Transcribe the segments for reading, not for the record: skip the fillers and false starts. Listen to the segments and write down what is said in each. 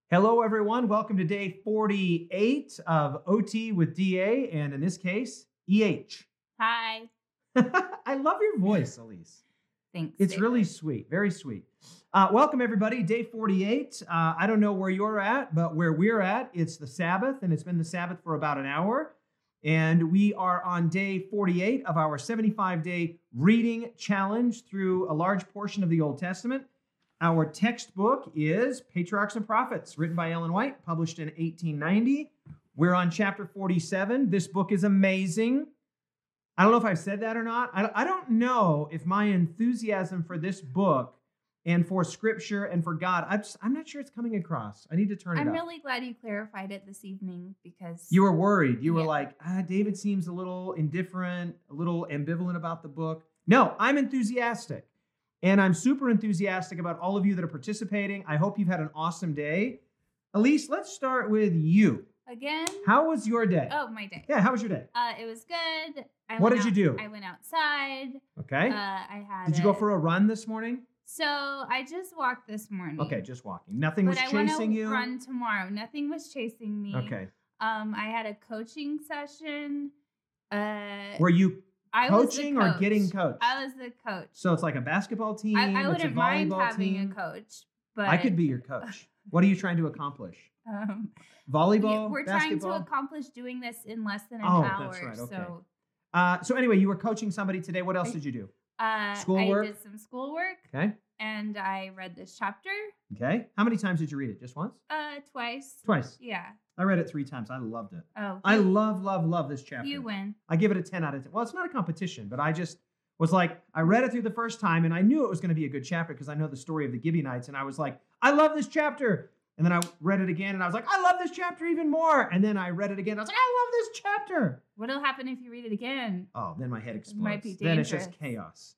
Hello, everyone. Welcome to day 48 of OT with DA, and in this case, EH. Hi. I love your voice, Elise. Thanks. It's David. really sweet, very sweet. Welcome, everybody. Day 48. I don't know where you're at, but where we're at, it's the Sabbath, and it's been the Sabbath for about an hour. And we are on day 48 of our 75-day reading challenge through a large portion of the Old Testament. Our textbook is Patriarchs and Prophets, written by Ellen White, published in 1890. We're on chapter 47. This book is amazing. I don't know if I've said that or not. I don't know if my enthusiasm for this book and for Scripture and for God, I'm not sure it's coming across. I need to turn it up. I'm really glad you clarified it this evening because... You were worried. You were Yeah. like, David seems a little indifferent, a little ambivalent about the book. No, I'm enthusiastic. And I'm super enthusiastic about all of you that are participating. I hope you've had an awesome day. Elise, let's start with you. Again? How was your day? Oh, my day. Yeah, how was your day? It was good. What did you do? I went outside. Okay. Did you go for a run this morning? So I just walked this morning. Okay, just walking. Nothing was chasing you? But I want to run tomorrow. Nothing was chasing me. Okay. I had a coaching session. Were you I was the coaching or coach. getting coached? I was the coach. So it's like a basketball team? I it's wouldn't a mind volleyball having team? a coach, but I could be your coach. What are you trying to accomplish? Volleyball? We're basketball? trying to accomplish doing this in less than an Oh, hour. that's right, okay. So So anyway, you were coaching somebody today. What else did you do? Schoolwork? I did some schoolwork Okay. and I read this chapter Okay. How many times did you read it? Just once? twice. Twice. Yeah. I read it 3 times. I loved it. Oh, I love this chapter. you win. I give it a 10 out of 10. Well, it's not a competition, but I just was like, I read it through the first time and I knew it was going to be a good chapter because I know the story of the Gibeonites. And I was like, I love this chapter. And then I read it again and I was like, I love this chapter even more. And then I read it again. I was like, I love this chapter. What'll happen if you read it again? Oh, then my head explodes. might be Then it's just chaos.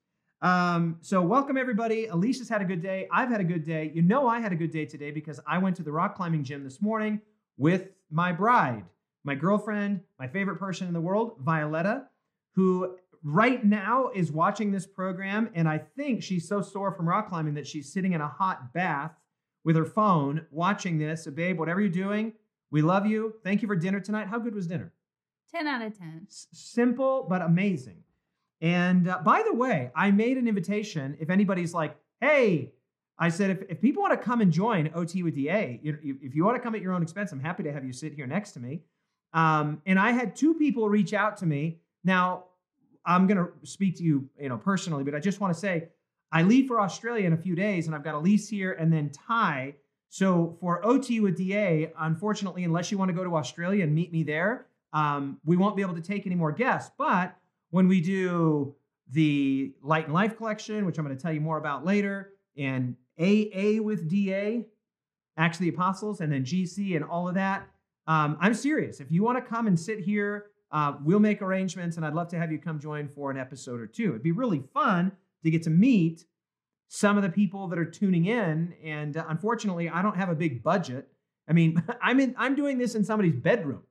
So welcome everybody. Alicia's had a good day. I've had a good day. You know I had a good day today because I went to the rock climbing gym this morning with my bride, my girlfriend, my favorite person in the world, Violetta, who right now is watching this program. And I think she's so sore from rock climbing that she's sitting in a hot bath with her phone watching this. So babe, whatever you're doing, we love you. Thank you for dinner tonight. How good was dinner? 10 out of 10. Simple, but amazing. And by the way, I made an invitation. If anybody's like, hey, I said, if people want to come and join OT with DA, if you want to come at your own expense, I'm happy to have you sit here next to me. And I had 2 people reach out to me. Now, I'm going to speak to you, personally, but I just want to say, I leave for Australia in a few days, and I've got Elise here and then Ty. So for OT with DA, unfortunately, unless you want to go to Australia and meet me there, we won't be able to take any more guests. But when we do the Light and Life collection, which I'm going to tell you more about later, and AA with DA, Acts of the Apostles, and then GC and all of that, I'm serious. If you want to come and sit here, we'll make arrangements, and I'd love to have you come join for an episode or 2. It'd be really fun to get to meet some of the people that are tuning in. And unfortunately, I don't have a big budget. I mean, I'm doing this in somebody's bedroom,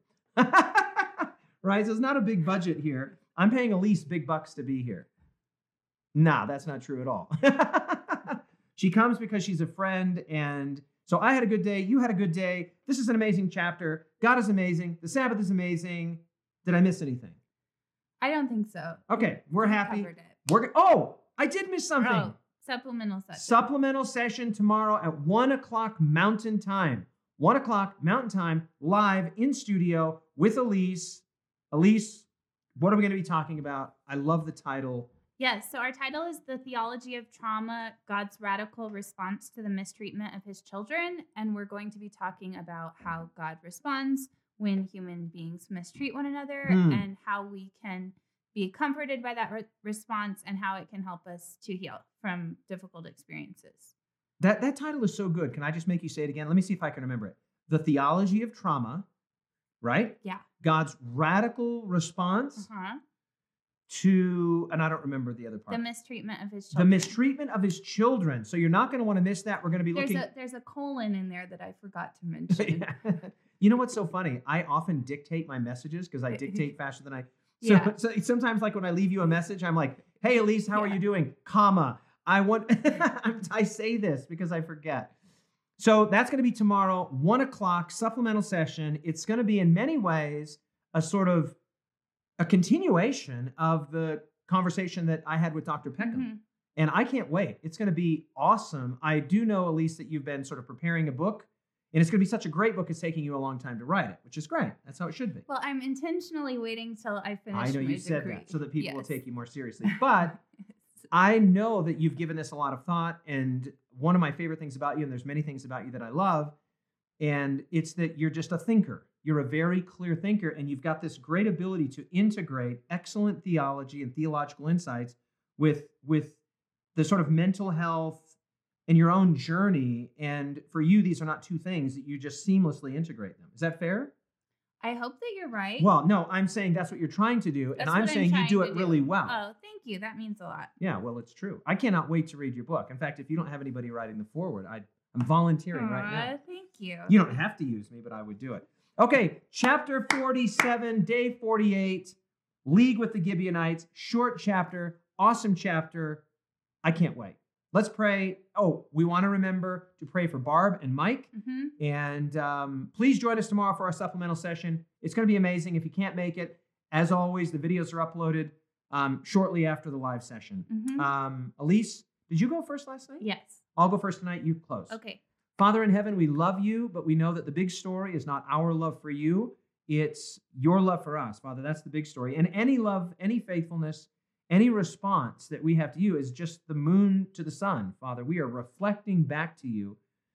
right? So it's not a big budget here. I'm paying Elise big bucks to be here. Nah, that's not true at all. She comes because she's a friend. And so I had a good day. You had a good day. This is an amazing chapter. God is amazing. The Sabbath is amazing. Did I miss anything? I don't think so. Okay, we're We happy. covered it. I did miss something. Oh, supplemental session. Supplemental session tomorrow at 1 o'clock Mountain Time. 1 o'clock Mountain Time, live in studio with Elise. Elise, what are we going to be talking about? I love the title. Yes, so our title is The Theology of Trauma, God's Radical Response to the Mistreatment of His Children. And we're going to be talking about how God responds when human beings mistreat one another and how we can be comforted by that response and how it can help us to heal from difficult experiences. That title is so good. Can I just make you say it again? Let me see if I can remember it. The Theology of Trauma, right? Yeah. God's radical response to, and I don't remember the other part. The mistreatment of his The children. mistreatment of his children. So you're not going to want to miss that. We're going to be looking. There's a colon in there that I forgot to mention. You know what's so funny? I often dictate my messages because I dictate faster than I. So, Yeah. so sometimes, like when I leave you a message, I'm like, "Hey, Elise, how are you doing?" Comma. I say this because I forget. So that's going to be tomorrow, 1 o'clock, supplemental session. It's going to be in many ways a sort of a continuation of the conversation that I had with Dr. Peckham. Mhm. And I can't wait. It's going to be awesome. I do know, Elise, that you've been sort of preparing a book, and it's going to be such a great book. It's taking you a long time to write it, which is great. That's how it should be. Well, I'm intentionally waiting till I finish I know my you said degree. that so that people will Yes. take you more seriously. But I know that you've given this a lot of thought. And one of my favorite things about you, and there's many things about you that I love, and it's that you're just a thinker. You're a very clear thinker, and you've got this great ability to integrate excellent theology and theological insights with the sort of mental health and your own journey. And for you, these are not two things that you just seamlessly integrate them. Is that fair? I hope that you're right. Well, no, I'm saying that's what you're trying to do, and That's I'm what saying you trying do to it really well. Oh, thank you. That means a lot. Yeah, well, it's true. I cannot wait to read your book. In fact, if you don't have anybody writing the foreword, I'm volunteering right now. Aw, thank you. You don't have to use me, but I would do it. Okay, chapter 47, day 48, League with the Gibeonites, short chapter, awesome chapter. I can't wait. Let's pray. Oh, we want to remember to pray for Barb and Mike. Mm-hmm. And please join us tomorrow for our supplemental session. It's going to be amazing. If you can't make it, as always, the videos are uploaded shortly after the live session. Mm-hmm. Elise, did you go first last night? Yes. I'll go first tonight. You close. Okay. Father in heaven, we love you, but we know that the big story is not our love for you. It's your love for us, Father. That's the big story. And any love, any faithfulness, any response that we have to you is just the moon to the sun, Father. We are reflecting back to you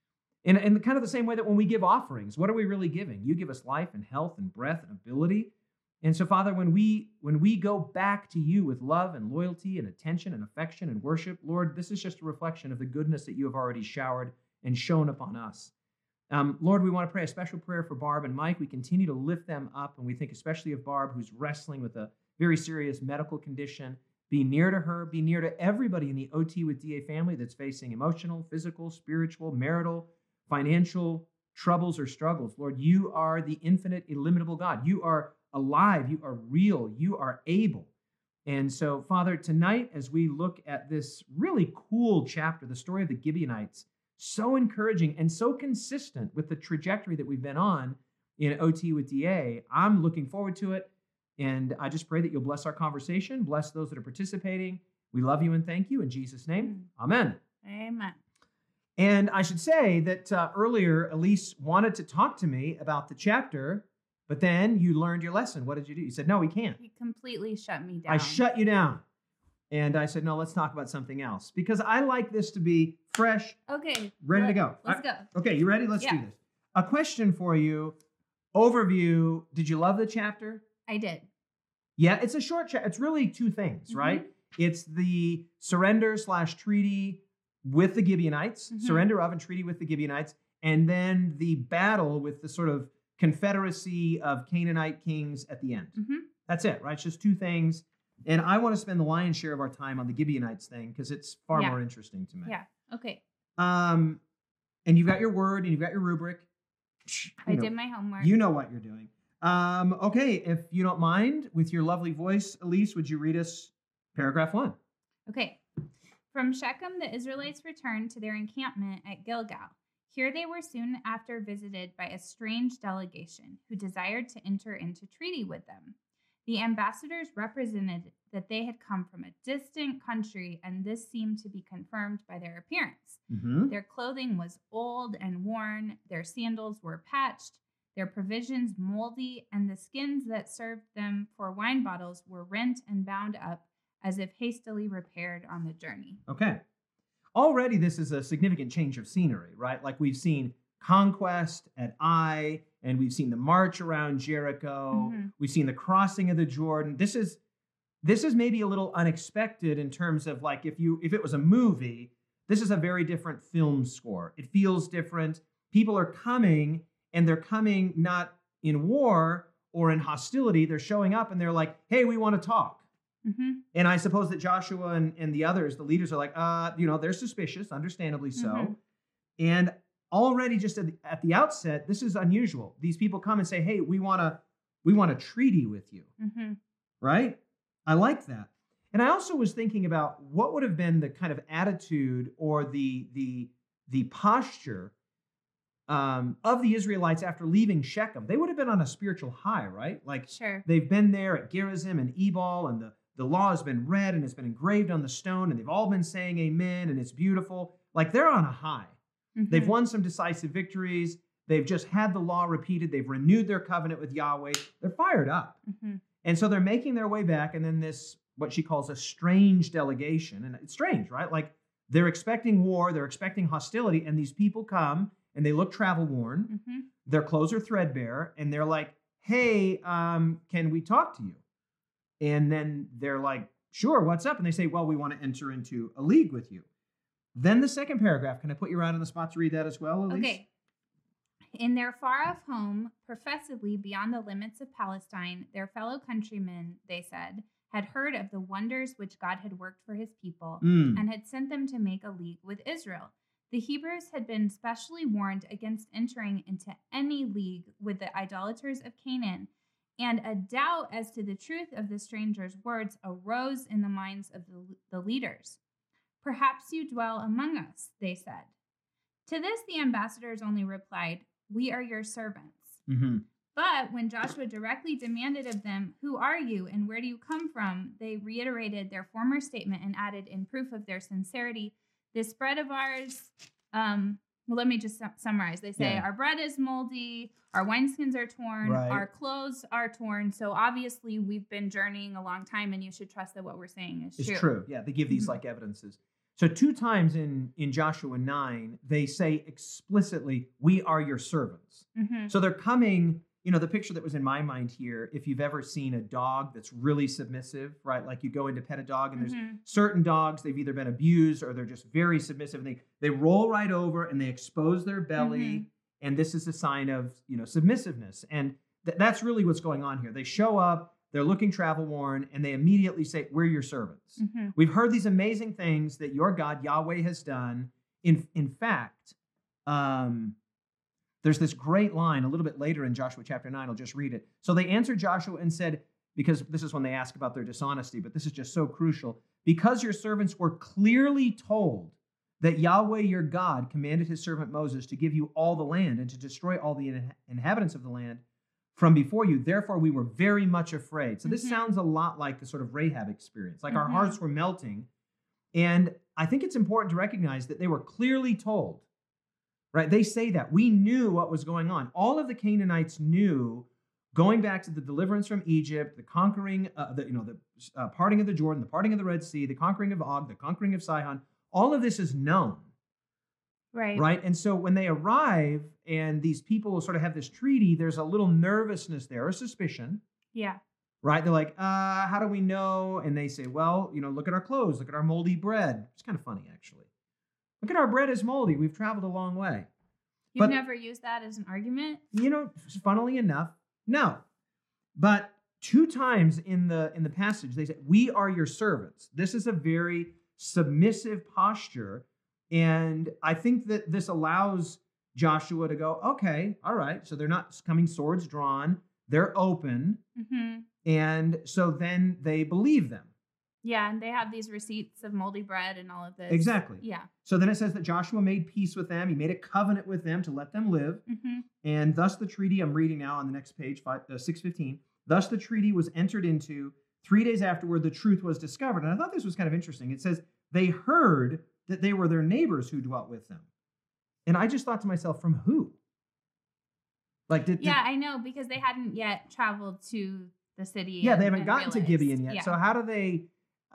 in kind of the same way that when we give offerings, what are we really giving? You give us life and health and breath and ability. And so, Father, when we go back to you with love and loyalty and attention and affection and worship, Lord, this is just a reflection of the goodness that you have already showered and shown upon us. Lord, we want to pray a special prayer for Barb and Mike. We continue to lift them up, and we think especially of Barb, who's wrestling with a very serious medical condition. Be near to her. Be near to everybody in the OT with DA family that's facing emotional, physical, spiritual, marital, financial troubles or struggles. Lord, you are the infinite, illimitable God. You are alive. You are real. You are able. And so, Father, tonight, as we look at this really cool chapter, the story of the Gibeonites, so encouraging and so consistent with the trajectory that we've been on in OT with DA, I'm looking forward to it. And I just pray that you'll bless our conversation, bless those that are participating. We love you and thank you. In Jesus' name, amen. Amen. And I should say that earlier, Elise wanted to talk to me about the chapter, but then you learned your lesson. What did you do? You said, no, we can't. You completely shut me down. I shut you down. And I said, no, let's talk about something else. Because I like this to be fresh, Okay. ready to go. Let's go. Okay, you ready? Let's do this. A question for you. Overview. Did you love the chapter? I did. Yeah, it's a short chapter. It's really two things, right? It's the surrender/treaty with the Gibeonites, surrender of and treaty with the Gibeonites, and then the battle with the sort of confederacy of Canaanite kings at the end. That's it, right? It's just two things. And I want to spend the lion's share of our time on the Gibeonites thing because it's far more interesting to me. Yeah. Okay. And you've got your word and you've got your rubric. I did my homework. You know what you're doing. Okay, if you don't mind, with your lovely voice, Elise, would you read us paragraph 1? Okay. From Shechem, the Israelites returned to their encampment at Gilgal. Here they were soon after visited by a strange delegation who desired to enter into treaty with them. The ambassadors represented that they had come from a distant country, and this seemed to be confirmed by their appearance. Their clothing was old and worn, their sandals were patched, their provisions moldy, and the skins that served them for wine bottles were rent and bound up as if hastily repaired on the journey. Okay. Already this is a significant change of scenery, right? Like we've seen conquest at Ai, and we've seen the march around Jericho. We've seen the crossing of the Jordan. This is maybe a little unexpected in terms of like if it was a movie, this is a very different film score. It feels different. People are coming, and they're coming not in war or in hostility. They're showing up and they're like, hey, we want to talk. And I suppose that Joshua and the others, the leaders, are like, they're suspicious, understandably so. And already just at the outset, this is unusual. These people come and say, hey, we want a treaty with you, right? I like that. And I also was thinking about what would have been the kind of attitude or the posture of the Israelites after leaving Shechem. They would have been on a spiritual high, right? Like Sure. they've been there at Gerizim and Ebal, and the law has been read and it's been engraved on the stone, and they've all been saying amen, and it's beautiful. Like they're on a high. They've won some decisive victories. They've just had the law repeated. They've renewed their covenant with Yahweh. They're fired up. And so they're making their way back, and then this, what she calls a strange delegation. And it's strange, right? Like they're expecting war, they're expecting hostility, and these people come and they look travel worn. Their clothes are threadbare, and they're like, hey, can we talk to you? And then they're like, sure, what's up? And they say, well, we want to enter into a league with you. Then the second paragraph, can I put you right on the spot to read that as well, Elise? Okay. In their far-off home, professedly beyond the limits of Palestine, their fellow countrymen, they said, had heard of the wonders which God had worked for his people and had sent them to make a league with Israel. The Hebrews had been specially warned against entering into any league with the idolaters of Canaan, and a doubt as to the truth of the stranger's words arose in the minds of the leaders. Perhaps you dwell among us, they said. To this, the ambassadors only replied, we are your servants. But when Joshua directly demanded of them, who are you and where do you come from? They reiterated their former statement and added in proof of their sincerity, this bread of ours, well, let me just summarize. They say, our bread is moldy, our wineskins are torn, our clothes are torn. So obviously we've been journeying a long time, and you should trust that what we're saying is true. It's true. Yeah, they give these like evidences. So 2 times in Joshua 9, they say explicitly, we are your servants. So they're coming, the picture that was in my mind here, if you've ever seen a dog that's really submissive, right? Like you go in to pet a dog, and there's certain dogs, they've either been abused or they're just very submissive, and they roll right over and they expose their belly. And this is a sign of, submissiveness. And that's really what's going on here. They show up, they're looking travel worn, and they immediately say, we're your servants. We've heard these amazing things that your God, Yahweh, has done. In fact, there's this great line a little bit later in Joshua chapter 9. I'll just read it. So they answered Joshua and said, because this is when they ask about their dishonesty, but this is just so crucial. Because your servants were clearly told that Yahweh your God commanded his servant Moses to give you all the land and to destroy all the inhabitants of the land from before you. Therefore, we were very much afraid. So this sounds a lot like the sort of Rahab experience. Like our hearts were melting. And I think it's important to recognize that they were clearly told, right? They say that we knew what was going on. All of the Canaanites knew, going back to the deliverance from Egypt, the conquering, the parting of the Jordan, the parting of the Red Sea, the conquering of Og, the conquering of Sihon. All of this is known. Right. And so when they arrive and these people sort of have this treaty, there's a little nervousness there, a suspicion. Yeah. Right. They're like, how do we know? And they say, well, look at our clothes, look at our moldy bread. It's kind of funny, actually. Look at our bread is moldy. We've traveled a long way. You've never used that as an argument? Funnily enough, no. But 2 times in the passage, they say, we are your servants. This is a very submissive posture. And I think that this allows Joshua to go, okay, all right. So they're not coming swords drawn. They're open. And so then they believe them. Yeah, and they have these receipts of moldy bread and all of this. Exactly. Yeah. So then it says that Joshua made peace with them. He made a covenant with them to let them live. And thus the treaty, I'm reading now on the next page, 6:15. Thus the treaty was entered into. 3 days afterward, the truth was discovered. And I thought this was kind of interesting. It says they heard that they were their neighbors who dwelt with them. And I just thought to myself, from who? Like, I know, because they hadn't yet traveled to the city. Yeah, they haven't gotten to Gibeon yet. Yeah. So how do they,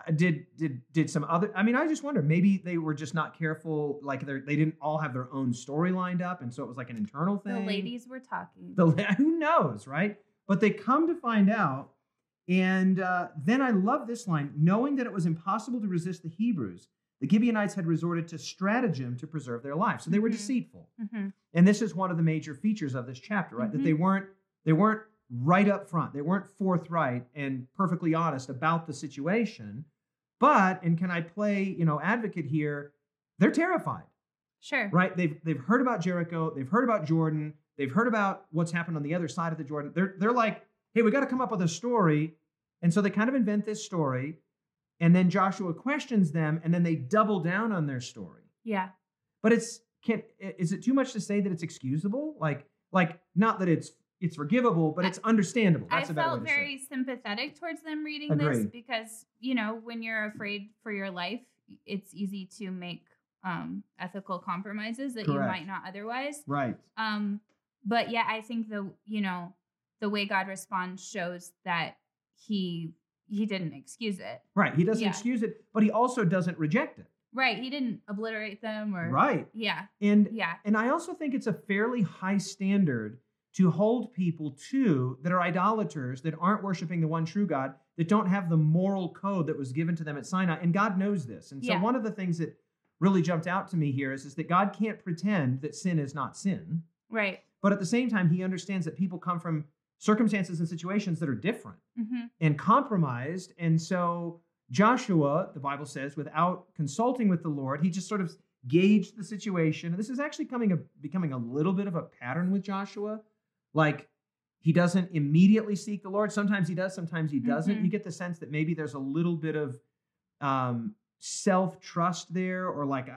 did some other, I just wonder, maybe they were just not careful. Like they didn't all have their own story lined up. And so it was like an internal thing. The ladies were talking. Who knows, right? But they come to find out. And then I love this line, knowing that it was impossible to resist the Hebrews, the Gibeonites had resorted to stratagem to preserve their lives. So they were deceitful. And this is one of the major features of this chapter, right? That they weren't right up front. They weren't forthright and perfectly honest about the situation. But, and can I play, advocate here? They're terrified. Sure. Right? They've heard about Jericho. They've heard about Jordan. They've heard about what's happened on the other side of the Jordan. They're like, hey, we got to come up with a story. And so they kind of invent this story. And then Joshua questions them, and then they double down on their story. Yeah. But is it too much to say that it's excusable? Like not that it's forgivable, but it's understandable. That's I a better way felt to say very it. sympathetic towards them reading this Agreed. because, when you're afraid for your life, it's easy to make ethical compromises that you Correct. might not otherwise. Right. But yeah, I think the way God responds shows that he didn't excuse it. Right. He doesn't Yeah. excuse it, but he also doesn't reject it. Right. He didn't obliterate them or Right. Yeah. And Yeah. and I also think it's a fairly high standard to hold people to that are idolaters, that aren't worshiping the one true God, that don't have the moral code that was given to them at Sinai. And God knows this. And so Yeah. one of the things that really jumped out to me here is that God can't pretend that sin is not sin. Right. But at the same time, he understands that people come from circumstances and situations that are different Mm-hmm. and compromised. And so Joshua, the Bible says, without consulting with the Lord, he just sort of gauged the situation. And this is actually becoming a little bit of a pattern with Joshua. Like, he doesn't immediately seek the Lord. Sometimes he does, sometimes he doesn't. Mhm. You get the sense that maybe there's a little bit of self-trust there, or like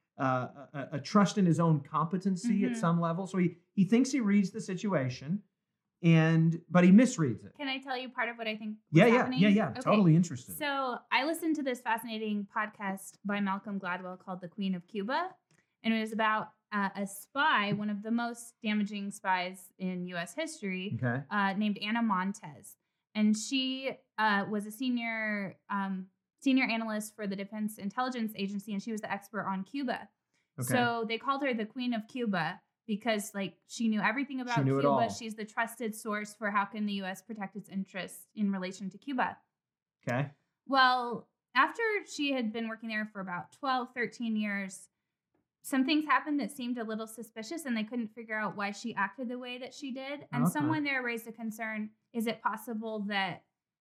a trust in his own competency at Mhm. some level. So he thinks he reads the situation, but he misreads it. Can I tell you part of what I think was happening? Yeah. Okay. Totally interested. So I listened to this fascinating podcast by Malcolm Gladwell called The Queen of Cuba. And it was about a spy, one of the most damaging spies in U.S. history, Okay. named Anna Montez. And she was a senior analyst for the Defense Intelligence Agency, and she was the expert on Cuba. Okay. So they called her the Queen of Cuba because, she knew everything about knew it Cuba. all. She's the trusted source for how can the U.S. protect its interests in relation to Cuba. Okay. Well, after she had been working there for about 12, 13 years, some things happened that seemed a little suspicious, and they couldn't figure out why she acted the way that she did. And Okay. someone there raised a concern: is it possible that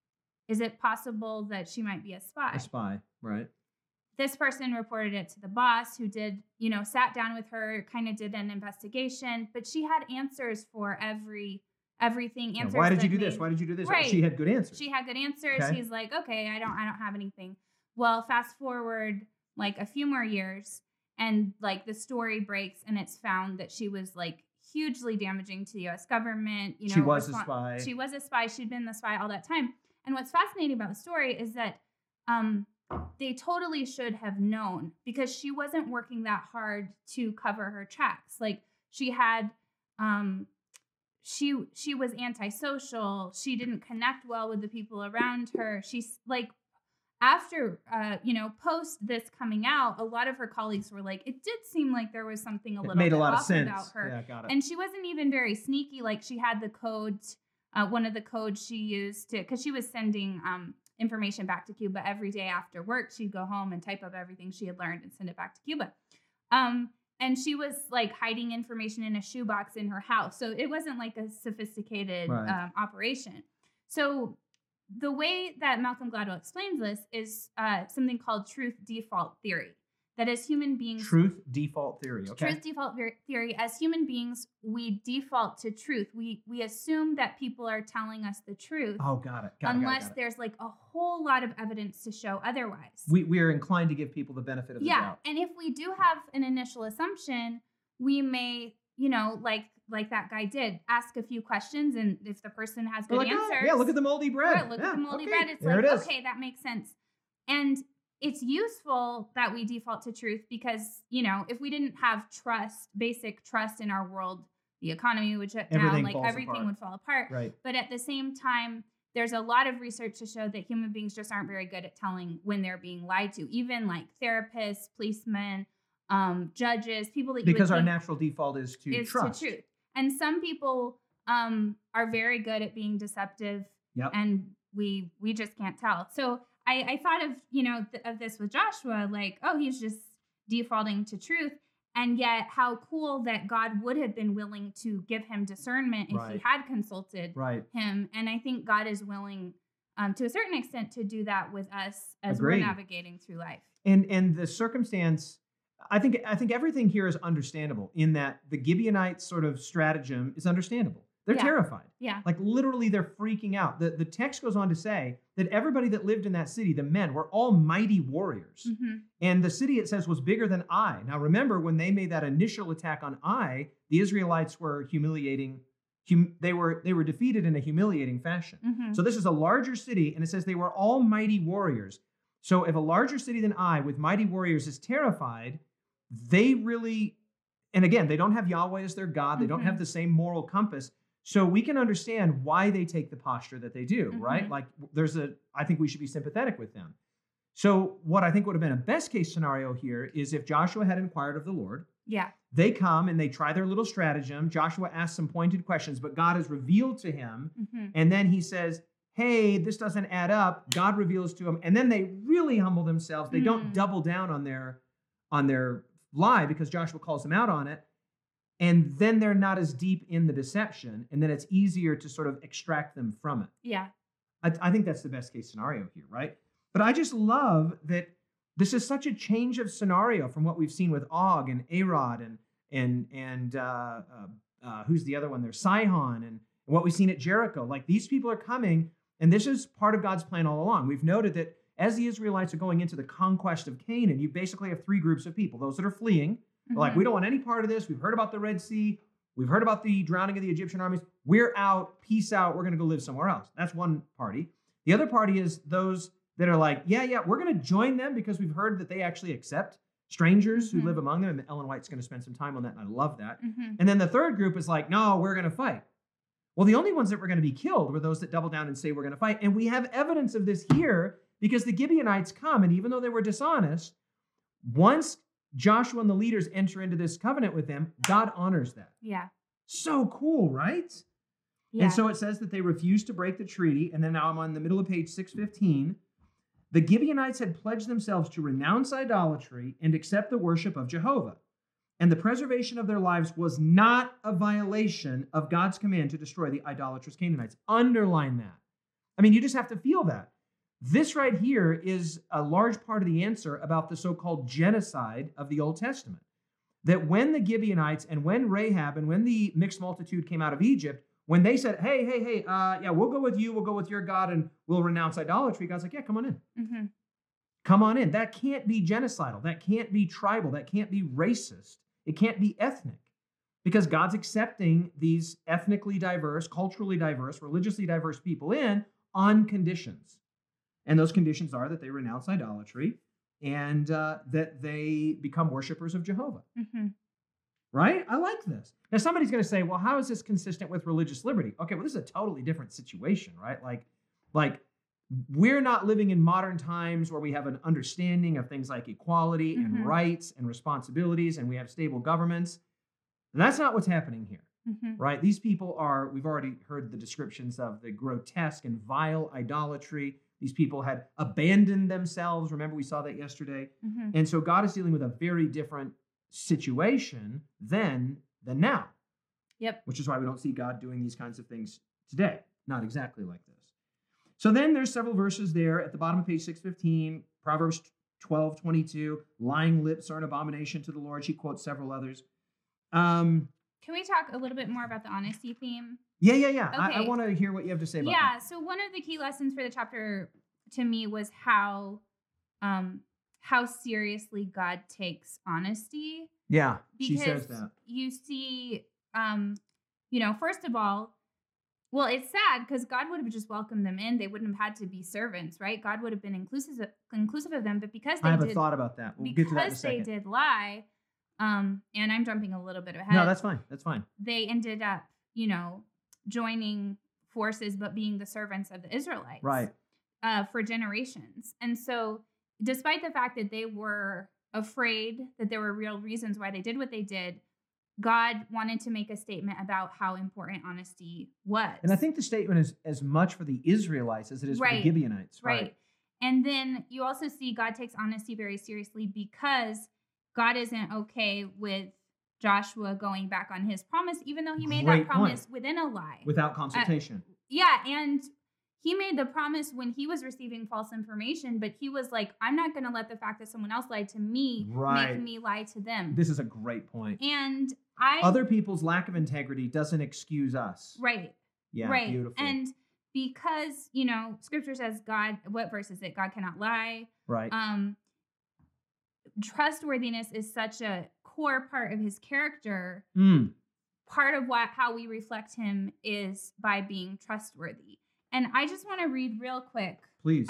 she might be a spy? A spy, right? This person reported it to the boss, who did, sat down with her, kind of did an investigation, but she had answers for everything. Answers. Why did you that do this? made- Why did you do this? Right. She had good answers. She had good answers. Okay. He's like, okay, I don't have anything. Well, fast forward a few more years, and the story breaks, and it's found that she was hugely damaging to the U.S. government. She was a spy. She was a spy. She'd been the spy all that time. And what's fascinating about the story is that they totally should have known, because she wasn't working that hard to cover her tracks. She had she was antisocial. She didn't connect well with the people around her. She's after post this coming out, a lot of her colleagues were like, it did seem like there was something a little made bit a lot of off sense about her. Yeah, got it. And she wasn't even very sneaky. She had the codes, one of the codes she used because she was sending information back to Cuba every day after work. She'd go home and type up everything she had learned and send it back to Cuba. And she was hiding information in a shoebox in her house. So it wasn't a sophisticated Right. operation. So the way that Malcolm Gladwell explains this is something called truth default theory. That as human beings, Truth default theory. Okay. truth default theory, as human beings, we default to truth. We assume that people are telling us the truth, Oh, got it. unless there's a whole lot of evidence to show otherwise. We are inclined to give people the benefit of the doubt. And if we do have an initial assumption, we may, like that guy did, ask a few questions, and if the person has good We're like, answers, oh, yeah, look at the moldy bread. right, look at the moldy bread. It's there it is. okay, that makes sense. And it's useful that we default to truth because, if we didn't have basic trust in our world, the economy would shut down, everything apart. would fall apart. Right. But at the same time, there's a lot of research to show that human beings just aren't very good at telling when they're being lied to. Even therapists, policemen, judges, people that you Because would our think natural default is to trust. to truth. And some people are very good at being deceptive. Yep. And we just can't tell. So I thought of, of this with Joshua, he's just defaulting to truth. And yet how cool that God would have been willing to give him discernment if he had consulted him. And I think God is willing to a certain extent to do that with us as we're navigating through life. And the circumstance, I think everything here is understandable in that the Gibeonite sort of stratagem is understandable. They're Yeah. terrified. Yeah. Like literally they're freaking out. The text goes on to say that everybody that lived in that city, the men, were all mighty warriors. Mhm. And the city, it says, was bigger than Ai. Now remember, when they made that initial attack on Ai, the Israelites were humiliating. They were defeated in a humiliating fashion. Mhm. So this is a larger city, and it says they were all mighty warriors. So if a larger city than Ai with mighty warriors is terrified, they really, and again, they don't have Yahweh as their God. They don't have the same moral compass. So we can understand why they take the posture that they do, right? Like I think we should be sympathetic with them. So what I think would have been a best case scenario here is if Joshua had inquired of the Lord. Yeah. They come and they try their little stratagem. Joshua asks some pointed questions, but God has revealed to him. Mhm. And then he says, hey, this doesn't add up. God reveals to him. And then they really humble themselves. They don't double down on their lie because Joshua calls them out on it. And then they're not as deep in the deception. And then it's easier to sort of extract them from it. Yeah. I think that's the best case scenario here, right? But I just love that this is such a change of scenario from what we've seen with Og and Arod and who's the other one there? Sihon and what we've seen at Jericho. Like these people are coming, and this is part of God's plan all along. We've noted that as the Israelites are going into the conquest of Canaan, you basically have three groups of people. Those that are fleeing, they're like, we don't want any part of this. We've heard about the Red Sea. We've heard about the drowning of the Egyptian armies. We're out. Peace out. We're going to go live somewhere else. That's one party. The other party is those that are like, yeah, we're going to join them because we've heard that they actually accept strangers who live among them. And Ellen White's going to spend some time on that, and I love that. And then the third group is like, no, we're going to fight. Well, the only ones that were going to be killed were those that double down and say we're going to fight. And we have evidence of this here because the Gibeonites come, and even though they were dishonest, once Joshua and the leaders enter into this covenant with them, God honors that. Yeah. So cool, right? Yeah. And so it says that they refused to break the treaty. And then now I'm on the middle of page 615. The Gibeonites had pledged themselves to renounce idolatry and accept the worship of Jehovah. And the preservation of their lives was not a violation of God's command to destroy the idolatrous Canaanites. Underline that. I mean, you just have to feel that. This right here is a large part of the answer about the so-called genocide of the Old Testament. That when the Gibeonites and when Rahab and when the mixed multitude came out of Egypt, when they said, hey, we'll go with you, we'll go with your God, and we'll renounce idolatry, God's like, yeah, come on in. Come on in. That can't be genocidal. That can't be tribal. That can't be racist. It can't be ethnic. Because God's accepting these ethnically diverse, culturally diverse, religiously diverse people in on conditions. And those conditions are that they renounce idolatry and that they become worshipers of Jehovah. Right? I like this. Now, somebody's going to say, well, how is this consistent with religious liberty? Okay, well, this is a totally different situation, right? Like we're not living in modern times where we have an understanding of things like equality and rights and responsibilities, and we have stable governments. That's not what's happening here, right? These people are, we've already heard the descriptions of the grotesque and vile idolatry. These people had abandoned themselves. Remember, we saw that yesterday. And so God is dealing with a very different situation than now. Yep. Which is why we don't see God doing these kinds of things today. Not exactly like this. So then there's several verses there at the bottom of page 615, Proverbs 12:22, lying lips are an abomination to the Lord. She quotes several others. Can we talk a little bit more about the honesty theme? Yeah. Okay. I want to hear what you have to say about that. So one of the key lessons for the chapter to me was how seriously God takes honesty. Yeah, she Because says that. you see, first of all, well, it's sad because God would have just welcomed them in. They wouldn't have had to be servants, right? God would have been inclusive of them. But because they I have a thought about that. We'll get to that in a second. Because they did lie, and I'm jumping a little bit ahead. No, that's fine. That's fine. They ended up, joining forces, but being the servants of the Israelites. Right. For generations. And so despite the fact that they were afraid that there were real reasons why they did what they did, God wanted to make a statement about how important honesty was. And I think the statement is as much for the Israelites as it is for the Gibeonites. Right. And then you also see God takes honesty very seriously because God isn't okay with Joshua going back on his promise, even though he made that promise within a lie. Without consultation. And he made the promise when he was receiving false information, but he was like, I'm not going to let the fact that someone else lied to me make me lie to them. This is a great point. And other people's lack of integrity doesn't excuse us. Right. Yeah, right. Beautiful. And because, you know, scripture says God, what verse is it? God cannot lie. Right. Trustworthiness is such a core part of his character. Part of how we reflect him is by being trustworthy. And I just want to read real quick. Please.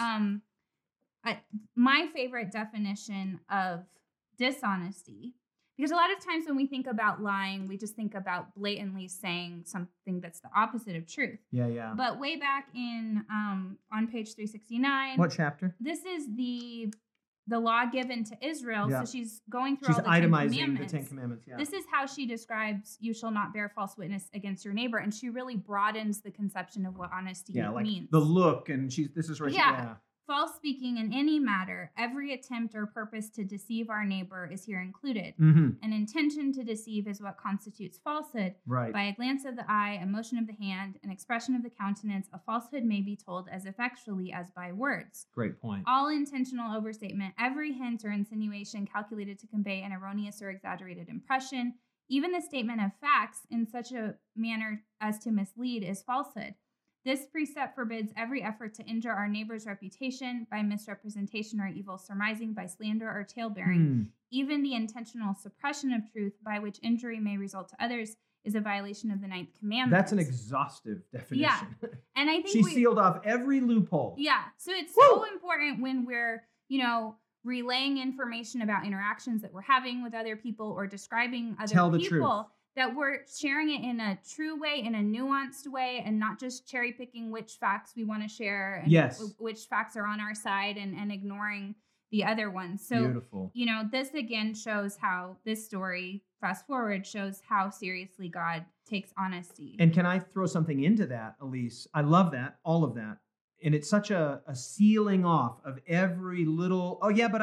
My favorite definition of dishonesty, because a lot of times when we think about lying, we just think about blatantly saying something that's the opposite of truth. Yeah. But way back in on page 369. What chapter? This is the law given to Israel. Yeah. So she's going through all the itemizing the 10 Commandments. Yeah. This is how she describes you shall not bear false witness against your neighbor. And she really broadens the conception of what honesty means. The look, and this is where false speaking in any matter, every attempt or purpose to deceive our neighbor is here included. Mm-hmm. An intention to deceive is what constitutes falsehood. Right. By a glance of the eye, a motion of the hand, an expression of the countenance, a falsehood may be told as effectually as by words. Great point. All intentional overstatement, every hint or insinuation calculated to convey an erroneous or exaggerated impression, even the statement of facts in such a manner as to mislead is falsehood. This precept forbids every effort to injure our neighbor's reputation by misrepresentation or evil surmising, by slander or talebearing. Even the intentional suppression of truth by which injury may result to others is a violation of the 9th commandment. That's an exhaustive definition. Yeah. And I think she sealed off every loophole. Yeah. So it's so important when we're, relaying information about interactions that we're having with other people or describing other Tell the people. truth. That we're sharing it in a true way, in a nuanced way, and not just cherry picking which facts we want to share and which facts are on our side and ignoring the other ones. So, beautiful. This again shows how this story, fast forward, shows how seriously God takes honesty. And can I throw something into that, Elise? I love that, all of that. And it's such a sealing off of every little,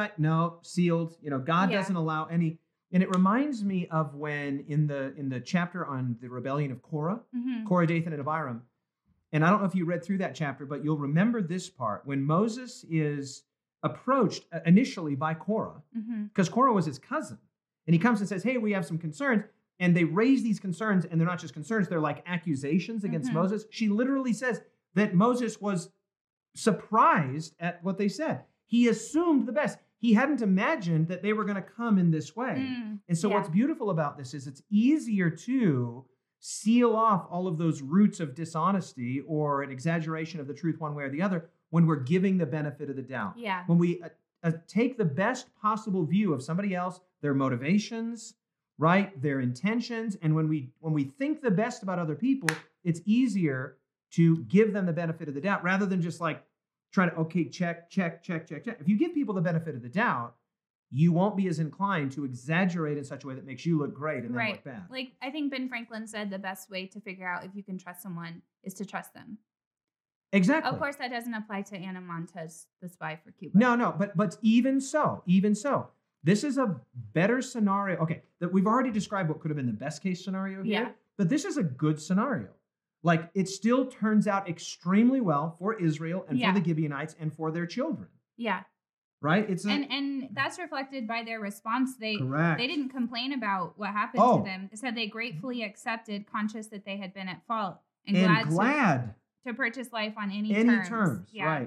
sealed. God doesn't allow any. And it reminds me of when in the chapter on the rebellion of Korah, Korah, Dathan, and Abiram. And I don't know if you read through that chapter, but you'll remember this part when Moses is approached initially by Korah, because Korah was his cousin. And he comes and says, hey, we have some concerns. And they raise these concerns, and they're not just concerns, they're like accusations against Moses. She literally says that Moses was surprised at what they said. He assumed the best. He hadn't imagined that they were going to come in this way. And so what's beautiful about this is it's easier to seal off all of those roots of dishonesty or an exaggeration of the truth one way or the other when we're giving the benefit of the doubt. Yeah. When we take the best possible view of somebody else, their motivations, right, their intentions, and when we think the best about other people, it's easier to give them the benefit of the doubt rather than just like trying to, check. If you give people the benefit of the doubt, you won't be as inclined to exaggerate in such a way that makes you look great and then look bad. Like I think Ben Franklin said the best way to figure out if you can trust someone is to trust them. Exactly. Of course, that doesn't apply to Ana Montes, the spy for Cuba. No, but even so, this is a better scenario. Okay, that we've already described what could have been the best case scenario here, but this is a good scenario. Like, it still turns out extremely well for Israel and for the Gibeonites and for their children. Yeah. Right? And that's reflected by their response. They didn't complain about what happened to them. They said they gratefully accepted, conscious that they had been at fault, and glad to purchase life on any terms. Yeah. Right.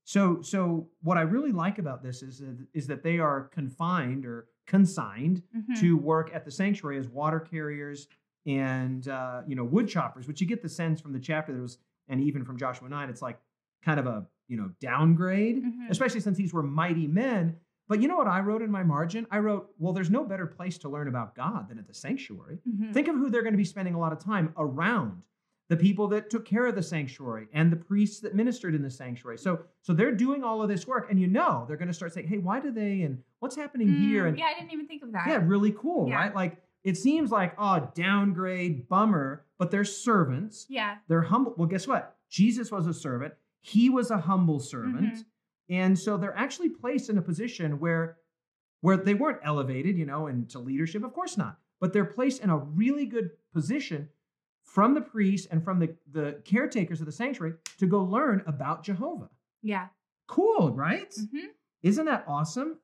So what I really like about this is that they are confined or consigned to work at the sanctuary as water carriers and wood choppers, which you get the sense from the chapter that was, and even from Joshua 9, it's like kind of a downgrade, especially since these were mighty men. But you know what I wrote in my margin? I wrote, well, there's no better place to learn about God than at the sanctuary. Think of who they're going to be spending a lot of time around. The people that took care of the sanctuary and the priests that ministered in the sanctuary. So they're doing all of this work, and they're going to start saying, hey, why do they, and what's happening here? And I didn't even think of that. Yeah, really cool, right? Like, it seems like, downgrade, bummer, but they're servants. Yeah. They're humble. Well, guess what? Jesus was a servant. He was a humble servant. And so they're actually placed in a position where they weren't elevated, into leadership. Of course not. But they're placed in a really good position from the priests and from the caretakers of the sanctuary to go learn about Jehovah. Yeah. Cool, right? Mm-hmm. Isn't that awesome?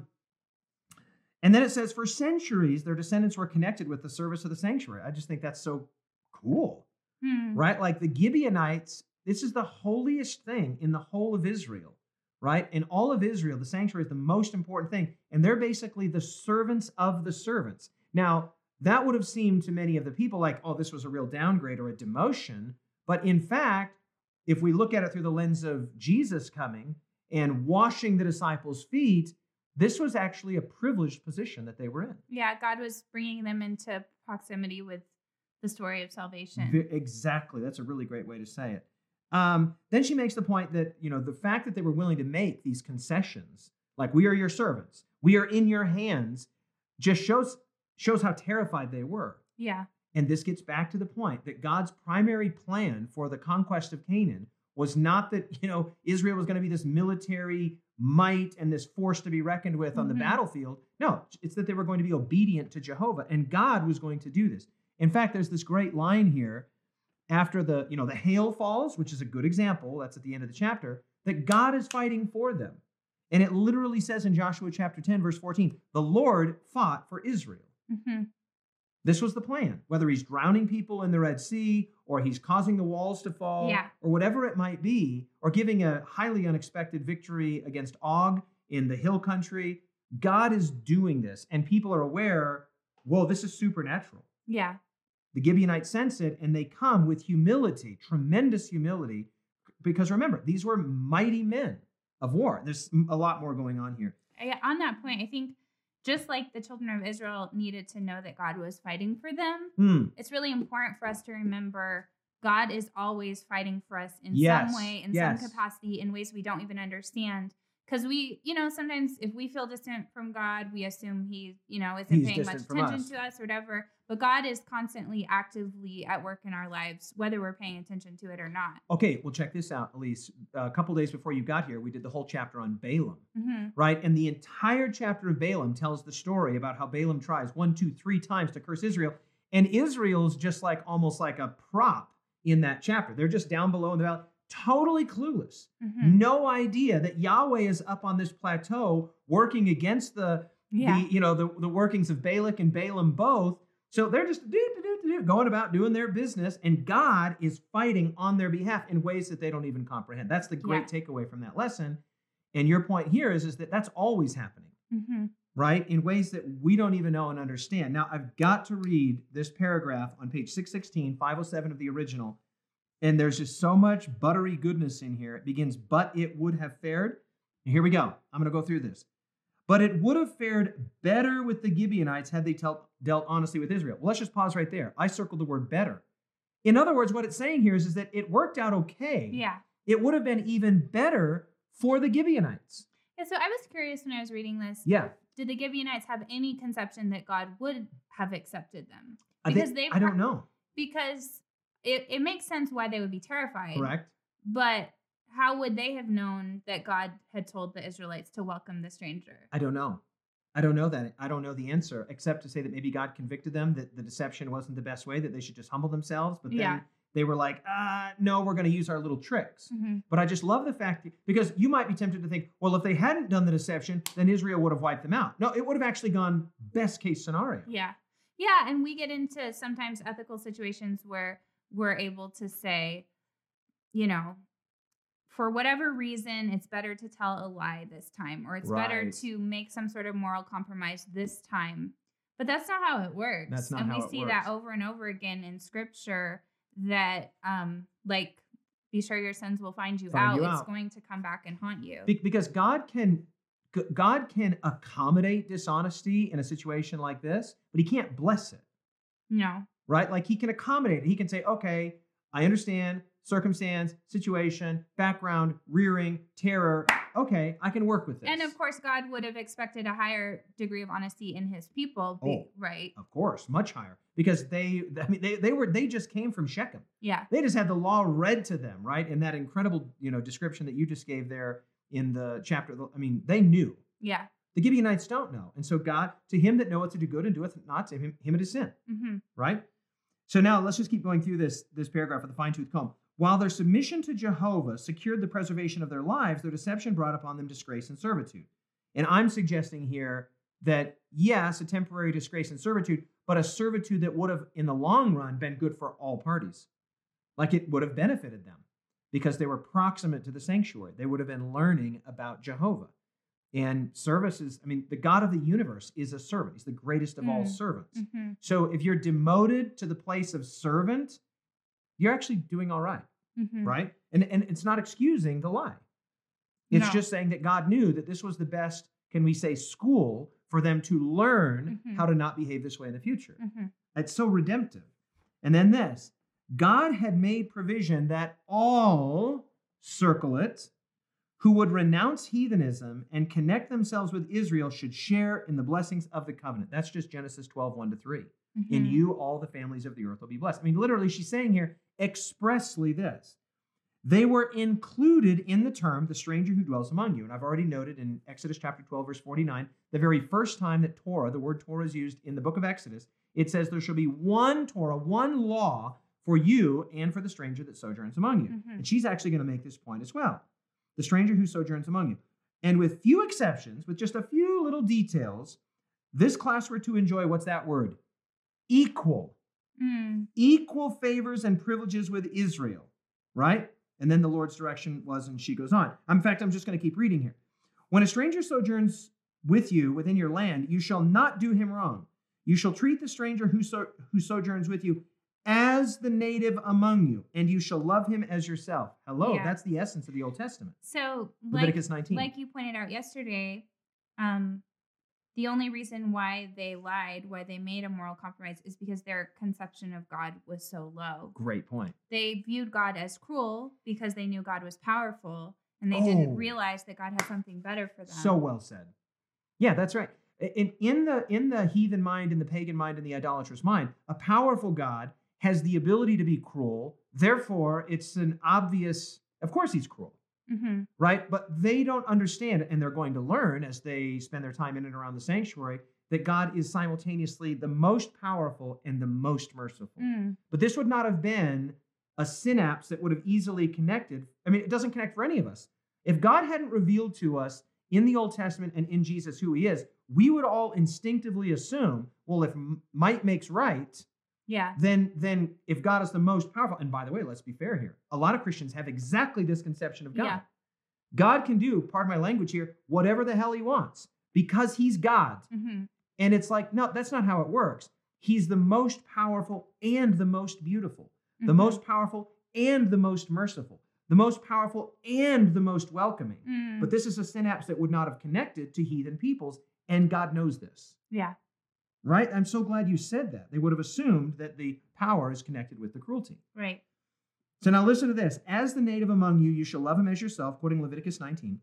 And then it says, for centuries, their descendants were connected with the service of the sanctuary. I just think that's so cool, right? Like the Gibeonites, this is the holiest thing in the whole of Israel, right? In all of Israel, the sanctuary is the most important thing. And they're basically the servants of the servants. Now, that would have seemed to many of the people like, oh, this was a real downgrade or a demotion. But in fact, if we look at it through the lens of Jesus coming and washing the disciples' feet, this was actually a privileged position that they were in. Yeah, God was bringing them into proximity with the story of salvation. Exactly. That's a really great way to say it. Then she makes the point that, the fact that they were willing to make these concessions, like we are your servants, we are in your hands, just shows how terrified they were. Yeah. And this gets back to the point that God's primary plan for the conquest of Canaan was not that, Israel was going to be this military might and this force to be reckoned with on the battlefield. No, it's that they were going to be obedient to Jehovah, and God was going to do this. In fact, there's this great line here after the hail falls, which is a good example. That's at the end of the chapter, that God is fighting for them. And it literally says in Joshua chapter 10, verse 14, the Lord fought for Israel. Mm-hmm. This was the plan, whether he's drowning people in the Red Sea or he's causing the walls to fall or whatever it might be, or giving a highly unexpected victory against Og in the hill country. God is doing this, and people are aware, whoa, this is supernatural. Yeah. The Gibeonites sense it, and they come with humility, tremendous humility, because remember, these were mighty men of war. There's a lot more going on here. On that point, I think just like the children of Israel needed to know that God was fighting for them, it's really important for us to remember God is always fighting for us in some way, in some capacity, in ways we don't even understand. Because we, sometimes if we feel distant from God, we assume he, isn't paying much attention to us or whatever. But God is constantly actively at work in our lives, whether we're paying attention to it or not. Okay, well, check this out, Elise. A couple days before you got here, we did the whole chapter on Balaam, right? And the entire chapter of Balaam tells the story about how Balaam tries 1, 2, 3 times to curse Israel. And Israel's just like almost like a prop in that chapter. They're just down below in the valley, totally clueless. No idea that Yahweh is up on this plateau working against the workings of Balak and Balaam both. So they're just going about doing their business, and God is fighting on their behalf in ways that they don't even comprehend. That's the great takeaway from that lesson. And your point here is that that's always happening, right? In ways that we don't even know and understand. Now, I've got to read this paragraph on page 616, 507 of the original, and there's just so much buttery goodness in here. It begins, but it would have fared. And here we go. I'm going to go through this. But it would have fared better with the Gibeonites had they dealt honestly with Israel. Well, let's just pause right there. I circled the word better. In other words, what it's saying here is that it worked out okay. Yeah. It would have been even better for the Gibeonites. Yeah, so I was curious when I was reading this. Yeah. Did the Gibeonites have any conception that God would have accepted them? I don't know. Because it makes sense why they would be terrified. Correct. But how would they have known that God had told the Israelites to welcome the stranger? I don't know. I don't know that. I don't know the answer, except to say that maybe God convicted them that the deception wasn't the best way, that they should just humble themselves. But then they were like, no, we're going to use our little tricks. But I just love the fact that, because you might be tempted to think, well, if they hadn't done the deception, then Israel would have wiped them out. No, it would have actually gone best case scenario. Yeah. Yeah. And we get into sometimes ethical situations where we're able to say, for whatever reason, it's better to tell a lie this time, or it's better to make some sort of moral compromise this time. But that's not how it works. That's not how it works. And we see that over and over again in scripture that, be sure your sins will find you out. It's going to come back and haunt you. Because God can accommodate dishonesty in a situation like this, but he can't bless it. No. Right? Like he can accommodate it. He can say, okay, I understand. Circumstance, situation, background, rearing, terror. Okay, I can work with this. And of course, God would have expected a higher degree of honesty in his people, right? Of course, much higher, because they just came from Shechem. Yeah, they just had the law read to them, right? And that incredible, description that you just gave there in the chapter. I mean, they knew. Yeah. The Gibeonites don't know, and so God, to him that knoweth to do good and doeth not, to him it is sin. Right. So now let's just keep going through this paragraph with a fine-tooth comb. While their submission to Jehovah secured the preservation of their lives, their deception brought upon them disgrace and servitude. And I'm suggesting here that, yes, a temporary disgrace and servitude, but a servitude that would have, in the long run, been good for all parties. Like it would have benefited them because they were proximate to the sanctuary. They would have been learning about Jehovah. And services, I mean, the God of the universe is a servant. He's the greatest of all servants. Mm-hmm. So if you're demoted to the place of servant, you're actually doing all right, Mm-hmm. right? And it's not excusing the lie. It's No. just saying that God knew that this was the best, can we say, school for them to learn Mhm. how to not behave this way in the future. Mm-hmm. It's so redemptive. And then this, God had made provision that all, circle it, who would renounce heathenism and connect themselves with Israel should share in the blessings of the covenant. That's just Genesis 12, 1-3. In you, all the families of the earth will be blessed. I mean, literally, she's saying here expressly this. They were included in the term, the stranger who dwells among you. And I've already noted in Exodus chapter 12, verse 49, the very first time that Torah, the word Torah is used in the book of Exodus, it says there shall be one Torah, one law for you and for the stranger that sojourns among you. Mhm. And she's actually going to make this point as well. The stranger who sojourns among you. And with few exceptions, with just a few little details, this class were to enjoy, what's that word? Equal. Equal favors and privileges with Israel, right? And then the Lord's direction was, and she goes on. In fact, I'm just going to keep reading here. When a stranger sojourns with you within your land, you shall not do him wrong. You shall treat the stranger who sojourns with you as the native among you, and you shall love him as yourself. Hello, Yeah. that's the essence of the Old Testament. So, Leviticus 19. like you pointed out yesterday, the only reason why they lied, why they made a moral compromise, is because their conception of God was so low. Great point. They viewed God as cruel because they knew God was powerful, and they Oh. didn't realize that God had something better for them. So well said. Yeah, that's right. In the heathen mind, in the pagan mind, in the idolatrous mind, a powerful God has the ability to be cruel. Therefore, it's an obvious, of course he's cruel, Mm-hmm. right? But they don't understand, and they're going to learn as they spend their time in and around the sanctuary, that God is simultaneously the most powerful and the most merciful. But this would not have been a synapse that would have easily connected. I mean, it doesn't connect for any of us. If God hadn't revealed to us in the Old Testament and in Jesus who he is, we would all instinctively assume, well, if might makes right, Yeah. then if God is the most powerful, and by the way, let's be fair here, a lot of Christians have exactly this conception of God. Yeah. God can do, pardon my language here, whatever the hell he wants because he's God. Mm-hmm. And it's like, no, that's not how it works. He's the most powerful and the most beautiful, the Mhm. most powerful and the most merciful, the most powerful and the most welcoming. Mm. But this is a synapse that would not have connected to heathen peoples, and God knows this. Yeah. Right? I'm so glad you said that. They would have assumed that the power is connected with the cruelty. Right. So now listen to this. As the native among you, you shall love him as yourself, quoting Leviticus 19.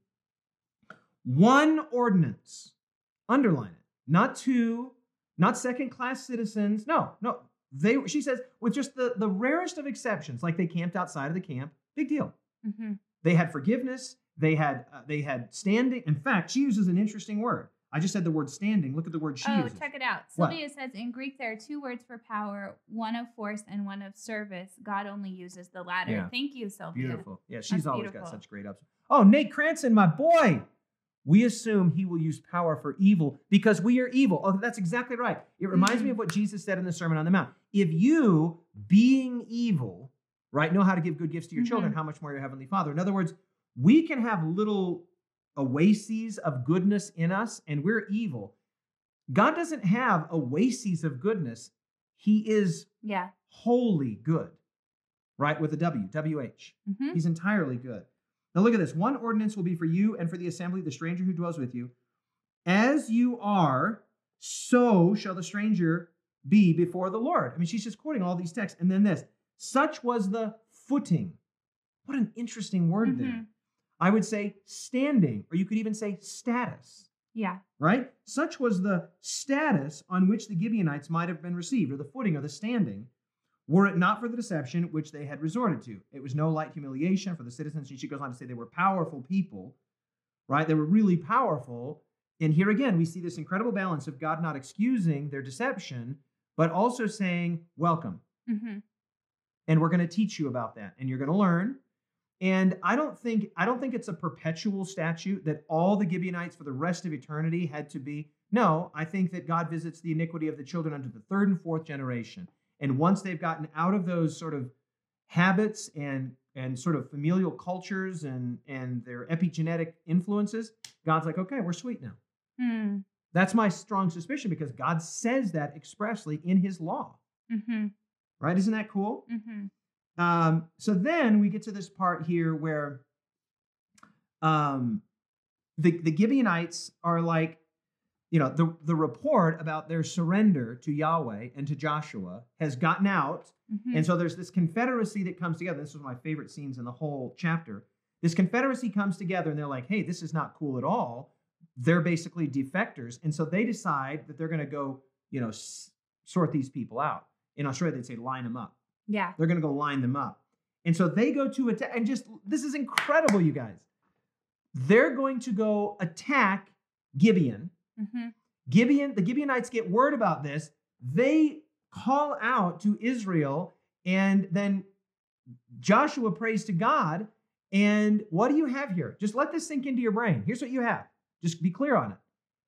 One ordinance. Underline it. Not two, not second-class citizens. No. She says, with just the rarest of exceptions, like they camped outside of the camp, big deal. Mm-hmm. They had forgiveness. They had standing. In fact, she uses an interesting word. I just said the word standing. Look at the word she uses. Check it out. What? Sylvia says in Greek there are two words for power, one of force and one of service. God only uses the latter. Yeah. Thank you, Sylvia. Beautiful. Yeah, she's That's always got beautiful. such great ups. Oh, Nate Cranston, my boy. We assume he will use power for evil because we are evil. Oh, that's exactly right. It reminds me of what Jesus said in the Sermon on the Mount. If you, being evil, right, know how to give good gifts to your children, how much more your heavenly Father? In other words, we can have little oases of goodness in us, and we're evil. God doesn't have oases of goodness. He is Yeah. wholly good, right, with a W, W-H. Mm-hmm. He's entirely good. Now look at this. One ordinance will be for you and for the assembly, the stranger who dwells with you. As you are, so shall the stranger be before the Lord. I mean, she's just quoting all these texts. And then this, such was the footing. What an interesting word there. I would say standing, or you could even say status, Yeah. right? Such was the status on which the Gibeonites might have been received, or the footing, or the standing, were it not for the deception which they had resorted to. It was no light humiliation for the citizens. And she goes on to say they were powerful people, right? They were really powerful. And here again, we see this incredible balance of God not excusing their deception, but also saying, welcome. Mm-hmm. And we're going to teach you about that. And you're going to learn. And I don't think it's a perpetual statute that all the Gibeonites for the rest of eternity had to be. No, I think that God visits the iniquity of the children unto the third and fourth generation. And once they've gotten out of those sort of habits and sort of familial cultures and their epigenetic influences, God's like, okay, we're sweet now. Mm. That's my strong suspicion because God says that expressly in his law. Mm-hmm. Right? Isn't that cool? Mm-hmm. So then we get to this part here where the Gibeonites are like, the report about their surrender to Yahweh and to Joshua has gotten out. Mm-hmm. And so there's this confederacy that comes together. This is one of my favorite scenes in the whole chapter. This confederacy comes together and they're like, hey, this is not cool at all. They're basically defectors. And so they decide that they're going to go, sort these people out. In Australia, they'd say line them up. Yeah. They're going to go line them up. And so they go to attack. And this is incredible, you guys. They're going to go attack Gibeon. Mm-hmm. The Gibeonites get word about this. They call out to Israel, and then Joshua prays to God. And what do you have here? Just let this sink into your brain. Here's what you have. Just be clear on it.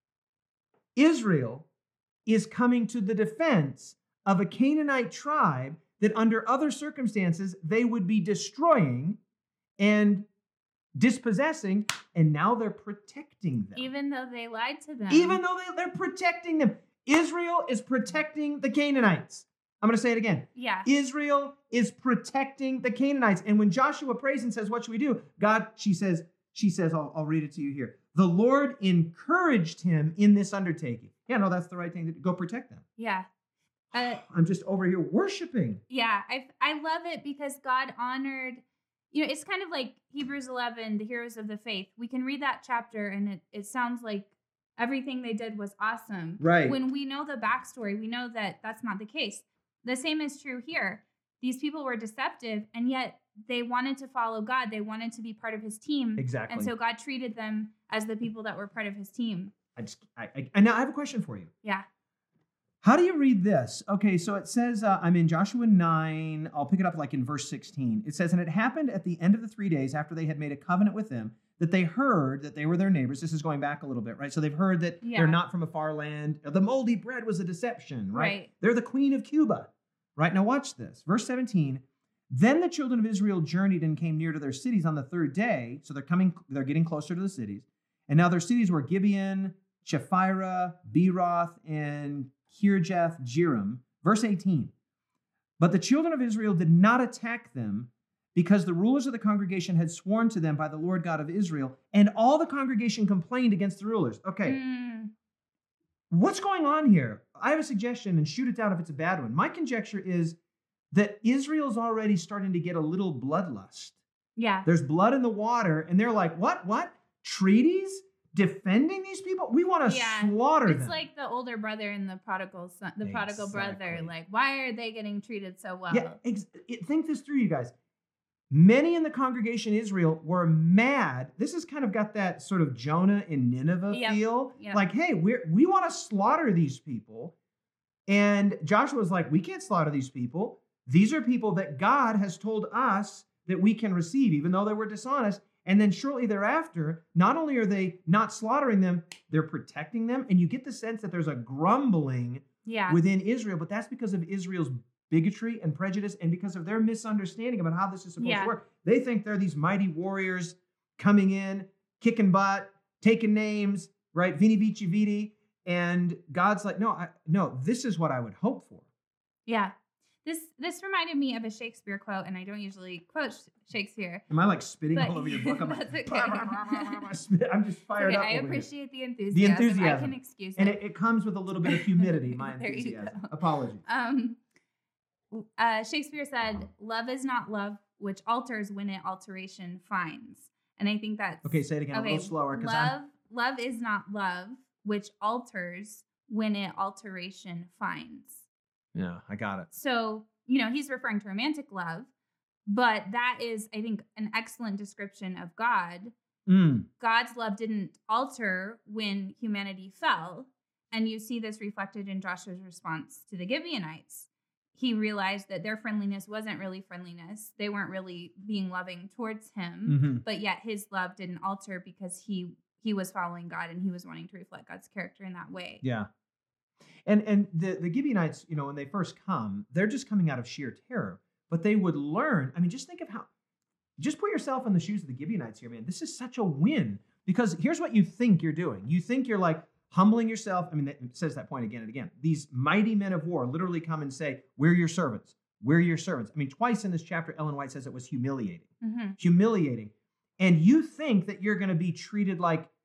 Israel is coming to the defense of a Canaanite tribe that under other circumstances they would be destroying and dispossessing, and now they're protecting them. Even though they lied to them. Even though they're protecting them. Israel is protecting the Canaanites. I'm going to say it again. Yeah. Israel is protecting the Canaanites. And when Joshua prays and says, what should we do? God, she says, I'll read it to you here. The Lord encouraged him in this undertaking. Yeah, no, that's the right thing to do. Go protect them. Yeah. I'm just over here worshiping. Yeah, I love it because God honored, it's kind of like Hebrews 11, the heroes of the faith. We can read that chapter and it sounds like everything they did was awesome. Right. When we know the backstory, we know that that's not the case. The same is true here. These people were deceptive and yet they wanted to follow God. They wanted to be part of his team. Exactly. And so God treated them as the people that were part of his team. And now I have a question for you. Yeah. How do you read this? Okay, so it says, I'm in Joshua 9. I'll pick it up like in verse 16. It says, and it happened at the end of the 3 days after they had made a covenant with them that they heard that they were their neighbors. This is going back a little bit, right? So they've heard that they're not from a far land. The moldy bread was a deception, right? They're the queen of Cuba, right? Now watch this. Verse 17. Then the children of Israel journeyed and came near to their cities on the third day. So they're getting closer to the cities. And now their cities were Gibeon, Chephirah, Beeroth, and Kirjath Jearim. Verse 18. But the children of Israel did not attack them because the rulers of the congregation had sworn to them by the Lord God of Israel, and all the congregation complained against the rulers. Okay. What's going on here? I have a suggestion, and shoot it down if it's a bad one. My conjecture is that Israel's already starting to get a little bloodlust. Yeah. There's blood in the water, and they're like, what? Treaties? Defending these people? We want to slaughter them. It's like the older brother and the prodigal son, prodigal brother. Like, why are they getting treated so well? Yeah, think this through, you guys. Many in the congregation Israel were mad. This has kind of got that sort of Jonah in Nineveh feel. Yep. Like, hey, we want to slaughter these people. And Joshua's like, we can't slaughter these people. These are people that God has told us that we can receive, even though they were dishonest. And then shortly thereafter, not only are they not slaughtering them, they're protecting them. And you get the sense that there's a grumbling within Israel, but that's because of Israel's bigotry and prejudice and because of their misunderstanding about how this is supposed to work. They think they're these mighty warriors coming in, kicking butt, taking names, right? Vini Vici Vidi. And God's like, no, this is what I would hope for. Yeah. This reminded me of a Shakespeare quote, and I don't usually quote Shakespeare. Am I like spitting all over your book? I'm like, I'm just fired up. I appreciate the enthusiasm. The enthusiasm. I can excuse it. And it comes with a little bit of humidity, my enthusiasm. Apologies. Shakespeare said, love is not love which alters when it alteration finds. And I think that's... Okay, say it again a little slower. Love is not love which alters when it alteration finds. Yeah, I got it. So, he's referring to romantic love, but that is, I think, an excellent description of God. God's love didn't alter when humanity fell. And you see this reflected in Joshua's response to the Gibeonites. he realized that their friendliness wasn't really friendliness. They weren't really being loving towards him, Mm-hmm. but yet his love didn't alter because he was following God and he was wanting to reflect God's character in that way. Yeah. And the Gibeonites, when they first come, they're just coming out of sheer terror. But they would learn. I mean, just think of just put yourself in the shoes of the Gibeonites here, man. This is such a win. Because here's what you think you're doing. You think you're like humbling yourself. I mean, it says that point again and again. These mighty men of war literally come and say, we're your servants. We're your servants. I mean, twice in this chapter, Ellen White says it was humiliating. Mm-hmm. Humiliating. And you think that you're going to be treated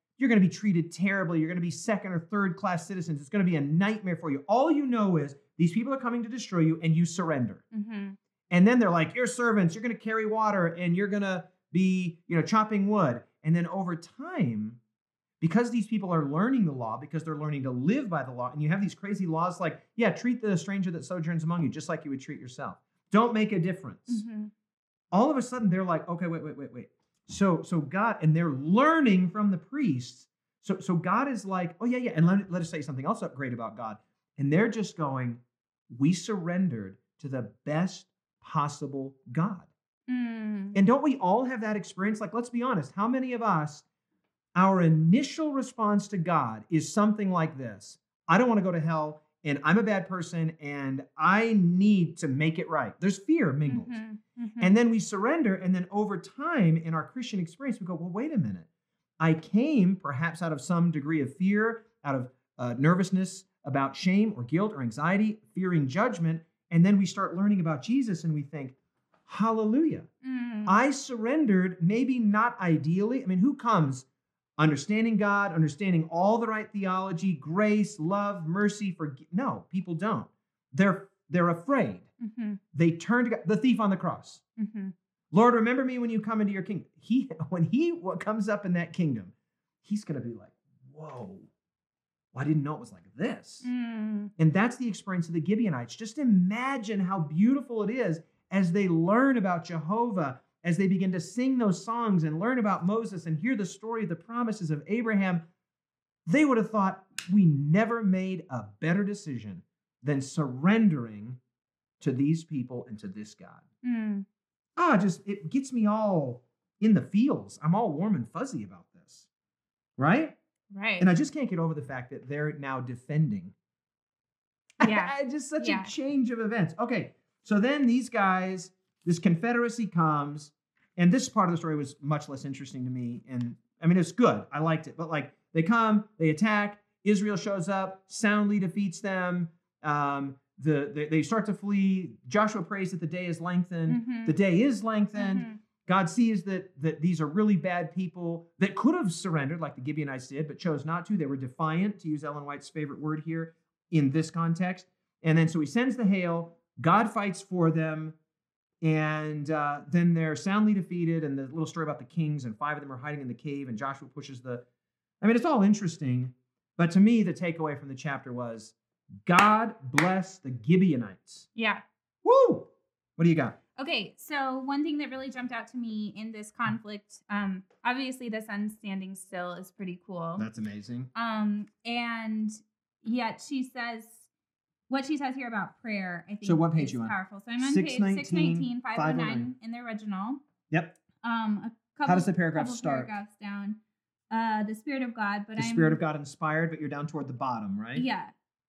terribly. You're going to be second or third class citizens. It's going to be a nightmare for you. All you know is these people are coming to destroy you and you surrender. Mm-hmm. And then they're like, you're servants. You're going to carry water and you're going to be, chopping wood. And then over time, because these people are learning the law, because they're learning to live by the law, and you have these crazy laws like, treat the stranger that sojourns among you just like you would treat yourself. Don't make a difference. Mm-hmm. All of a sudden, they're like, okay, wait. So God, and they're learning from the priests. So God is like, oh, yeah. And let us say something else great about God. And they're just going, we surrendered to the best possible God. And don't we all have that experience? Like, let's be honest. How many of us, our initial response to God is something like this? I don't want to go to hell, and I'm a bad person, and I need to make it right. There's fear mingled. Mm-hmm. Mm-hmm. And then we surrender, and then over time in our Christian experience, we go, well, wait a minute. I came perhaps out of some degree of fear, out of nervousness about shame or guilt or anxiety, fearing judgment, and then we start learning about Jesus, and we think, hallelujah. I surrendered, maybe not ideally. I mean, who comes understanding God, understanding all the right theology, grace, love, mercy, no, people don't. They're afraid. Mm-hmm. They turn to God, the thief on the cross. Mm-hmm. Lord, remember me when you come into your kingdom. When he comes up in that kingdom, he's going to be like, whoa, well, I didn't know it was like this. And that's the experience of the Gibeonites. Just imagine how beautiful it is as they learn about Jehovah, as they begin to sing those songs and learn about Moses and hear the story of the promises of Abraham. They would have thought, we never made a better decision than surrendering to these people and to this God. It gets me all in the feels. I'm all warm and fuzzy about this, right? Right. And I just can't get over the fact that they're now defending. Yeah. Just such a change of events. Okay, so then these guys, this confederacy comes, and this part of the story was much less interesting to me. And I mean, it's good. I liked it. But like, they come, they attack, Israel shows up, soundly defeats them. They start to flee. Joshua prays that the day is lengthened. Mm-hmm. The day is lengthened. Mm-hmm. God sees that these are really bad people that could have surrendered like the Gibeonites did, but chose not to. They were defiant, to use Ellen White's favorite word here in this context. And then so he sends the hail. God fights for them. And then they're soundly defeated. And the little story about the kings, and 5 of them are hiding in the cave, and Joshua pushes it's all interesting. But to me, the takeaway from the chapter was, God bless the Gibeonites. Yeah. Woo! What do you got? Okay, so one thing that really jumped out to me in this conflict, obviously the sun standing still is pretty cool. That's amazing. And yet what she says here about prayer, I think, so what page is you on? Powerful. So I'm on 619, page 619, 509 509 in the original. Yep. How does the paragraph start? Paragraphs down. The Spirit of God, but the Spirit of God inspired, but you're down toward the bottom, right? Yeah.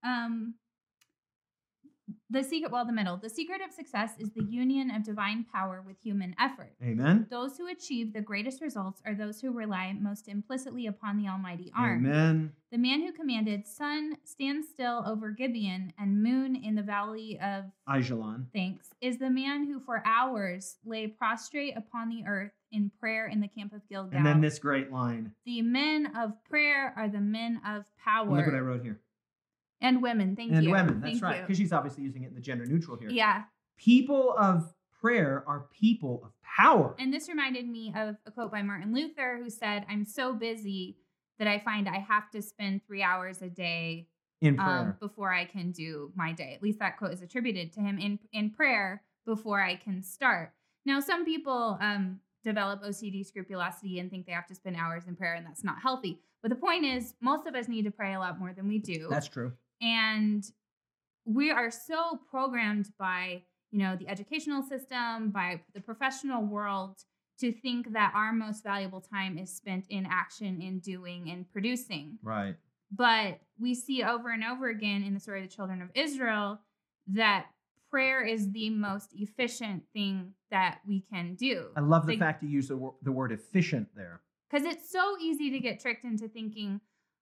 The secret of success is the union of divine power with human effort. Amen. Those who achieve the greatest results are those who rely most implicitly upon the almighty arm. Amen. The man who commanded, sun, stand still over Gibeon, and moon in the valley of Ajalon, thanks, is the man who for hours lay prostrate upon the earth in prayer in the camp of Gilgal. And then this great line. The men of prayer are the men of power. And look what I wrote here. And women, thank you. And women, that's Thank right. you. Because she's obviously using it in the gender neutral here. Yeah. People of prayer are people of power. And this reminded me of a quote by Martin Luther, who said, I'm so busy that I find I have to spend 3 hours a day in prayer before I can do my day. At least that quote is attributed to him, in prayer before I can start. Now, some people develop OCD scrupulosity and think they have to spend hours in prayer, and that's not healthy. But the point is, most of us need to pray a lot more than we do. That's true. And we are so programmed by, the educational system, by the professional world to think that our most valuable time is spent in action, in doing and producing. Right. But we see over and over again in the story of the children of Israel that prayer is the most efficient thing that we can do. I love the fact you use the word efficient there. Because it's so easy to get tricked into thinking,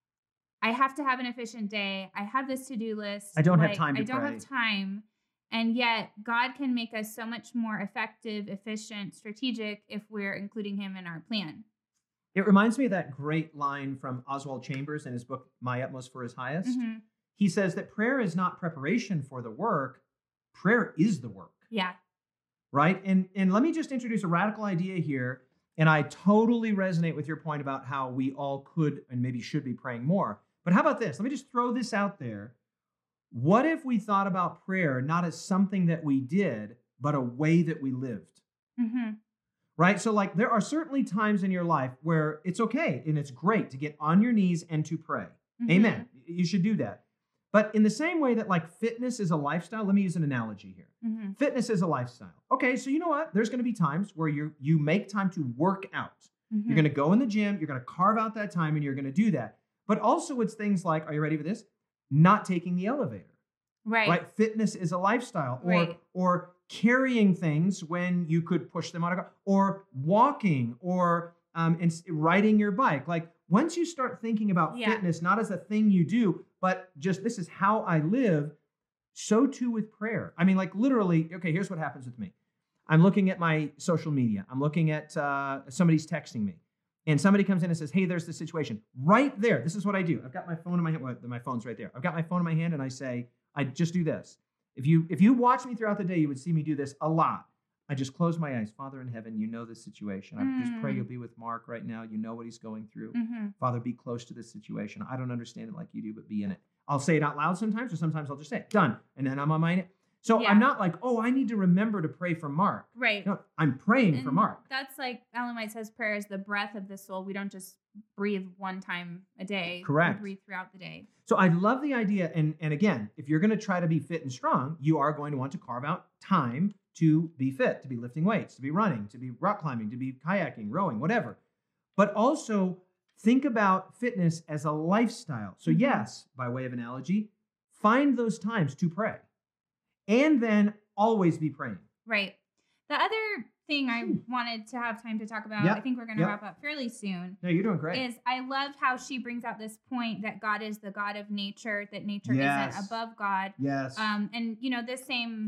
I have to have an efficient day. I have this to-do list. I don't have time to pray. I don't have time. And yet God can make us so much more effective, efficient, strategic if we're including him in our plan. It reminds me of that great line from Oswald Chambers in his book, My Utmost for His Highest. Mm-hmm. He says that prayer is not preparation for the work. Prayer is the work. Yeah. Right? And let me just introduce a radical idea here. And I totally resonate with your point about how we all could and maybe should be praying more. But how about this? Let me just throw this out there. What if we thought about prayer not as something that we did, but a way that we lived? Mm-hmm. Right? So like there are certainly times in your life where it's okay and it's great to get on your knees and to pray. Mm-hmm. Amen. You should do that. But in the same way that like fitness is a lifestyle, let me use an analogy here. Mm-hmm. Fitness is a lifestyle. Okay, so you know what? There's going to be times where you make time to work out. Mm-hmm. You're going to go in the gym, you're going to carve out that time and you're going to do that. But also it's things like, are you ready for this? Not taking the elevator. Right? Fitness is a lifestyle. Or carrying things when you could push them out of car, or walking, or and riding your bike. Like once you start thinking about fitness, not as a thing you do, but just this is how I live, so too with prayer. I mean, like literally, okay, here's what happens with me. I'm looking at my social media. I'm looking at somebody's texting me. And somebody comes in and says, hey, there's this situation. Right there, this is what I do. I've got my phone in my hand. Well, my phone's right there. I've got my phone in my hand and I say, I just do this. If you watch me throughout the day, you would see me do this a lot. I just close my eyes. Father in heaven, you know this situation. I just pray you'll be with Mark right now. You know what he's going through. Mm-hmm. Father, be close to this situation. I don't understand it like you do, but be in it. I'll say it out loud sometimes, or sometimes I'll just say it. Done. And then I'm on my... So I'm not like, oh, I need to remember to pray for Mark. Right. No, I'm praying for Mark. That's like Ellen White says, prayer is the breath of the soul. We don't just breathe one time a day. Correct. We breathe throughout the day. So I love the idea. And again, if you're going to try to be fit and strong, you are going to want to carve out time to be fit, to be lifting weights, to be running, to be rock climbing, to be kayaking, rowing, whatever. But also think about fitness as a lifestyle. So yes, by way of analogy, find those times to pray. And then always be praying. Right. The other thing I wanted to have time to talk about, I think we're going to wrap up fairly soon. No, you're doing great. Is I love how she brings out this point that God is the God of nature, that nature isn't above God. Yes. And this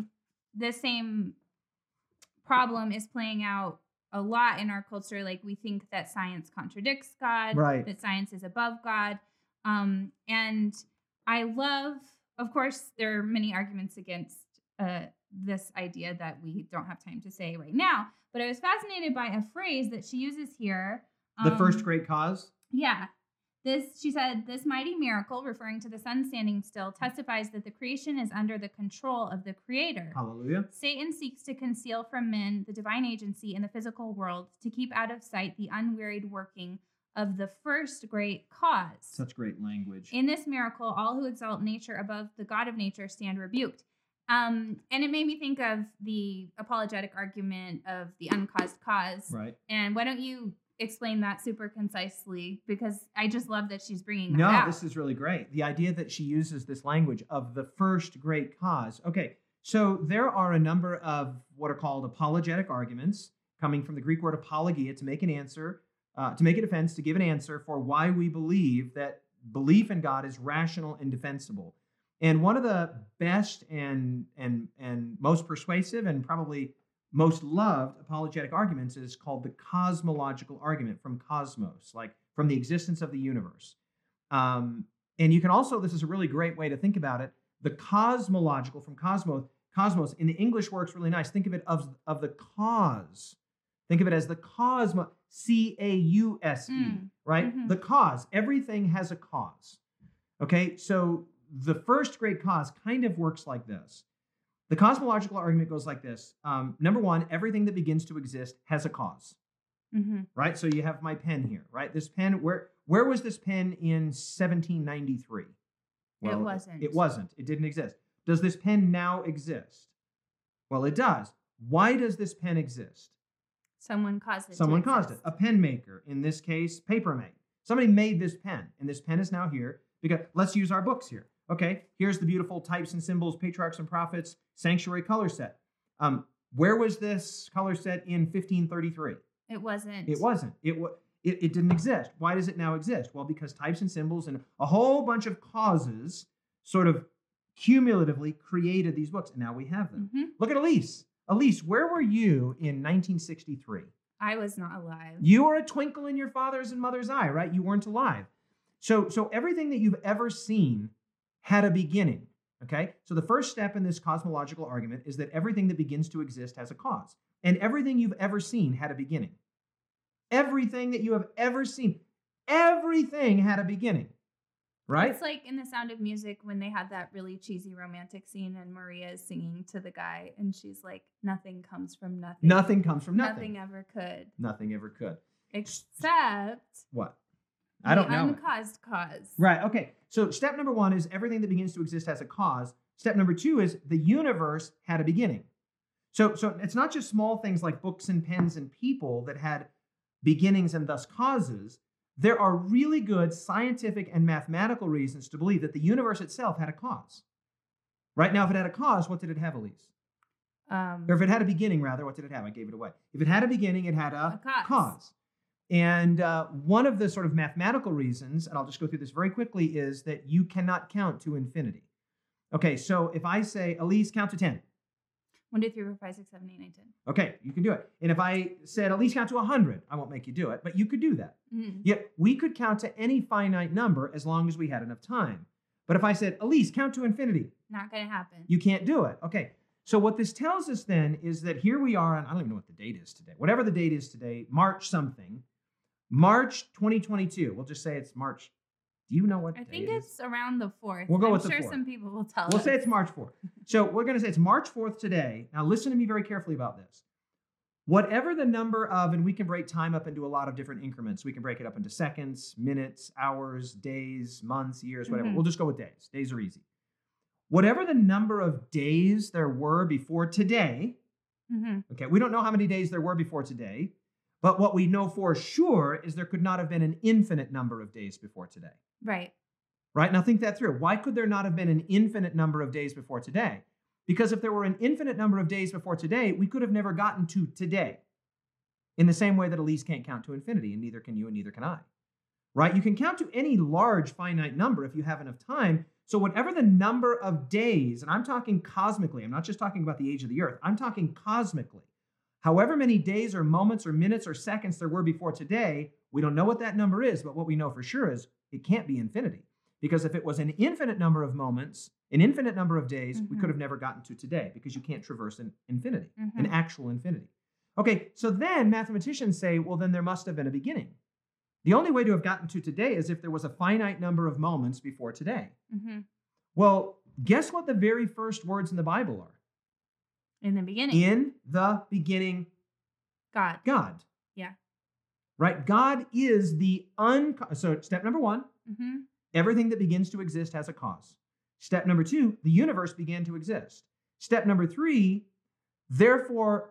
same problem is playing out a lot in our culture. Like we think that science contradicts God, that science is above God. And I love, of course, there are many arguments against this idea that we don't have time to say right now. But I was fascinated by a phrase that she uses here. The first great cause? Yeah. She said, this mighty miracle, referring to the sun standing still, testifies that the creation is under the control of the Creator. Hallelujah. Satan seeks to conceal from men the divine agency in the physical world, to keep out of sight the unwearied working of the first great cause. Such great language. In this miracle, all who exalt nature above the God of nature stand rebuked. And it made me think of the apologetic argument of the uncaused cause. Right. And why don't you explain that super concisely? Because I just love that she's bringing that out. No, this is really great. The idea that she uses this language of the first great cause. Okay, so there are a number of what are called apologetic arguments coming from the Greek word apologia, to make an answer, to make a defense, to give an answer for why we believe that belief in God is rational and defensible. And one of the best and most persuasive and probably most loved apologetic arguments is called the cosmological argument, from cosmos, like from the existence of the universe. And you can also, this is a really great way to think about it, the cosmological, from cosmos in the English works really nice. Think of it of the cause. Think of it as the cosmos, C-A-U-S-E, right? Mm-hmm. The cause. Everything has a cause. Okay, so the first great cause kind of works like this. The cosmological argument goes like this. Number one, everything that begins to exist has a cause, right? So you have my pen here, right? This pen, where was this pen in 1793? Well, it wasn't. It wasn't. It didn't exist. Does this pen now exist? Well, it does. Why does this pen exist? Someone caused it. Someone caused it. A pen maker, in this case, Papermate. Somebody made this pen, and this pen is now here because let's use our books here. Okay, here's the beautiful Types and Symbols, Patriarchs and Prophets, Sanctuary color set. Where was this color set in 1533? It wasn't. It wasn't. It didn't exist. Why does it now exist? Well, because Types and Symbols and a whole bunch of causes sort of cumulatively created these books, and now we have them. Mm-hmm. Look at Elise. Elise, where were you in 1963? I was not alive. You were a twinkle in your father's and mother's eye, right? You weren't alive. So everything that you've ever seen had a beginning, okay? So the first step in this cosmological argument is that everything that begins to exist has a cause. And everything you've ever seen had a beginning. Everything that you have ever seen, everything had a beginning, right? It's like in The Sound of Music when they had that really cheesy romantic scene and Maria is singing to the guy and she's like, nothing comes from nothing. Nothing comes from nothing. Nothing ever could. Nothing ever could. Except what? I don't know. Uncaused cause. Right. Okay. So step number 1 is everything that begins to exist has a cause. Step number 2 is the universe had a beginning. So it's not just small things like books and pens and people that had beginnings and thus causes. There are really good scientific and mathematical reasons to believe that the universe itself had a cause. Right now, if it had a cause, what did it have, Elise? Or if it had a beginning, rather, what did it have? I gave it away. If it had a beginning, it had a cause. And one of the sort of mathematical reasons, and I'll just go through this very quickly, is that you cannot count to infinity. Okay, so if I say, Elise, count to 10. 1, 2, 3, 4, 5, 6, 7, 8, 9, 10. Okay, you can do it. And if I said, Elise, count to 100, I won't make you do it, but you could do that. Mm-hmm. Yet we could count to any finite number as long as we had enough time. But if I said, Elise, count to infinity. Not going to happen. You can't do it. Okay, so what this tells us then is that here we are on, I don't even know what the date is today. Whatever the date is today, March something. March 2022. We'll just say it's March. Do you know what I day think it is? it's around the 4th. We'll go I'm with the sure 4th. some people will tell us. We'll say it's March 4th. So we're going to say it's March 4th today. Now listen to me very carefully about this. Whatever the number of, and we can break time up into a lot of different increments. We can break it up into seconds, minutes, hours, days, months, years, whatever. Mm-hmm. We'll just go with days. Days are easy. Whatever the number of days there were before today, Mm-hmm. okay, we don't know how many days there were before today, but what we know for sure is there could not have been an infinite number of days before today. Right. Right? Now think that through. Why could there not have been an infinite number of days before today? Because if there were an infinite number of days before today, we could have never gotten to today. In the same way that Elise can't count to infinity, and neither can you and neither can I. Right? You can count to any large finite number if you have enough time. So whatever the number of days, and I'm talking cosmically, I'm not just talking about the age of the earth, I'm talking cosmically. However many days or moments or minutes or seconds there were before today, we don't know what that number is, but what we know for sure is it can't be infinity. Because if it was an infinite number of moments, an infinite number of days, we could have never gotten to today because you can't traverse an infinity, an actual infinity. Okay, so then mathematicians say, well, then there must have been a beginning. The only way to have gotten to today is if there was a finite number of moments before today. Mm-hmm. Well, guess what the very first words in the Bible are? In the beginning. In the beginning, God. God. Yeah. Right? God is the So step number 1, Mm-hmm. everything that begins to exist has a cause. Step number 2, the universe began to exist. Step number 3, therefore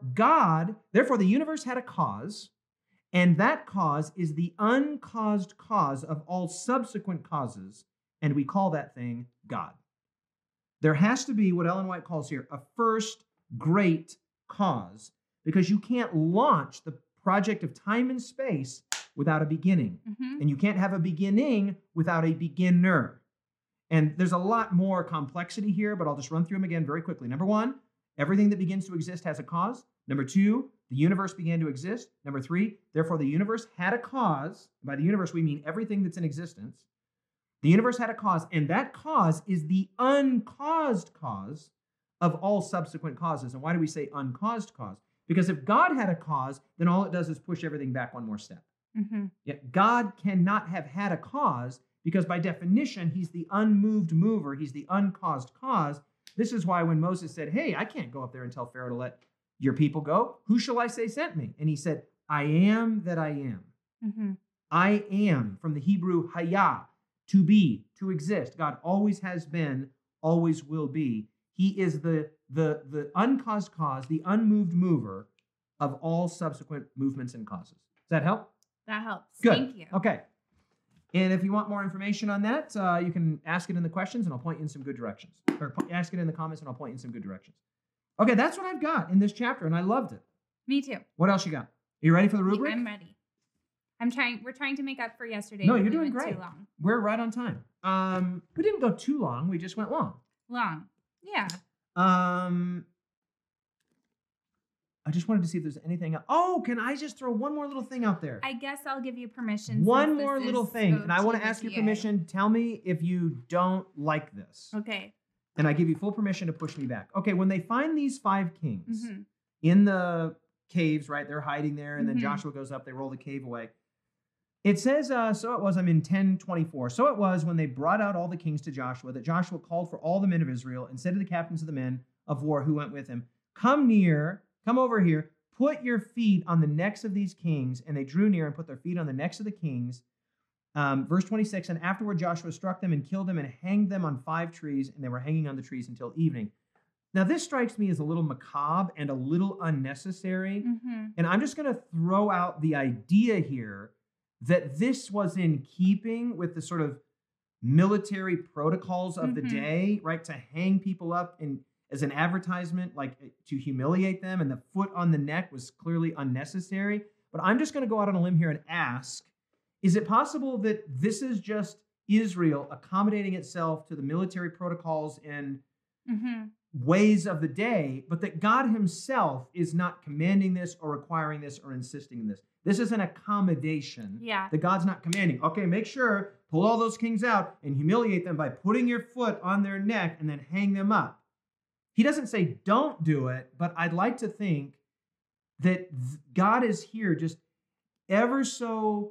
the universe had a cause, and that cause is the uncaused cause of all subsequent causes, and we call that thing God. There has to be what Ellen White calls here a first great cause, because you can't launch the project of time and space without a beginning. Mm-hmm. And you can't have a beginning without a beginner. And there's a lot more complexity here, but I'll just run through them again very quickly. Number 1, everything that begins to exist has a cause. Number 2, the universe began to exist. Number 3, therefore the universe had a cause. By the universe, we mean everything that's in existence. The universe had a cause, and that cause is the uncaused cause of all subsequent causes. And why do we say uncaused cause? Because if God had a cause, then all it does is push everything back one more step. Mm-hmm. Yet God cannot have had a cause because by definition, he's the unmoved mover. He's the uncaused cause. This is why when Moses said, hey, I can't go up there and tell Pharaoh to let your people go. Who shall I say sent me? And he said, I am that I am. Mm-hmm. I am, from the Hebrew hayah, to be, to exist. God always has been, always will be. He is the uncaused cause, the unmoved mover of all subsequent movements and causes. Does that help? That helps. Good. Thank you. Okay. And if you want more information on that, you can ask it in the questions and I'll point you in some good directions. Or ask it in the comments and I'll point you in some good directions. Okay, that's what I've got in this chapter and I loved it. Me too. What else you got? Are you ready for the rubric? I'm ready. We're trying to make up for yesterday. No, when you're we doing went great. Too long. We're right on time. We didn't go too long. We just went long. Long. Yeah. I just wanted to see if there's anything else. Oh, can I just throw one more little thing out there? I guess I'll give you permission. One since more this little is thing, and I want to OT ask your with permission. Tell me if you don't like this. Okay. And I give you full permission to push me back. Okay, when they find these 5 kings Mhm. in the caves, right? They're hiding there, and then Mhm. Joshua goes up, they roll the cave away. It says, so it was, I'm in 10:24. So it was when they brought out all the kings to Joshua that Joshua called for all the men of Israel and said to the captains of the men of war who went with him, come over here, put your feet on the necks of these kings. And they drew near and put their feet on the necks of the kings. Verse 26, and afterward Joshua struck them and killed them and hanged them on 5 trees, and they were hanging on the trees until evening. Now, this strikes me as a little macabre and a little unnecessary. Mhm. And I'm just going to throw out the idea here that this was in keeping with the sort of military protocols of the Mhm. day, right? To hang people up as an advertisement, like to humiliate them, and the foot on the neck was clearly unnecessary. But I'm just going to go out on a limb here and ask, is it possible that this is just Israel accommodating itself to the military protocols and Mhm. ways of the day, but that God himself is not commanding this or requiring this or insisting in this? This is an accommodation Yeah. that God's not commanding. Okay, make sure, pull all those kings out and humiliate them by putting your foot on their neck and then hang them up. He doesn't say don't do it, but I'd like to think that God is here just ever so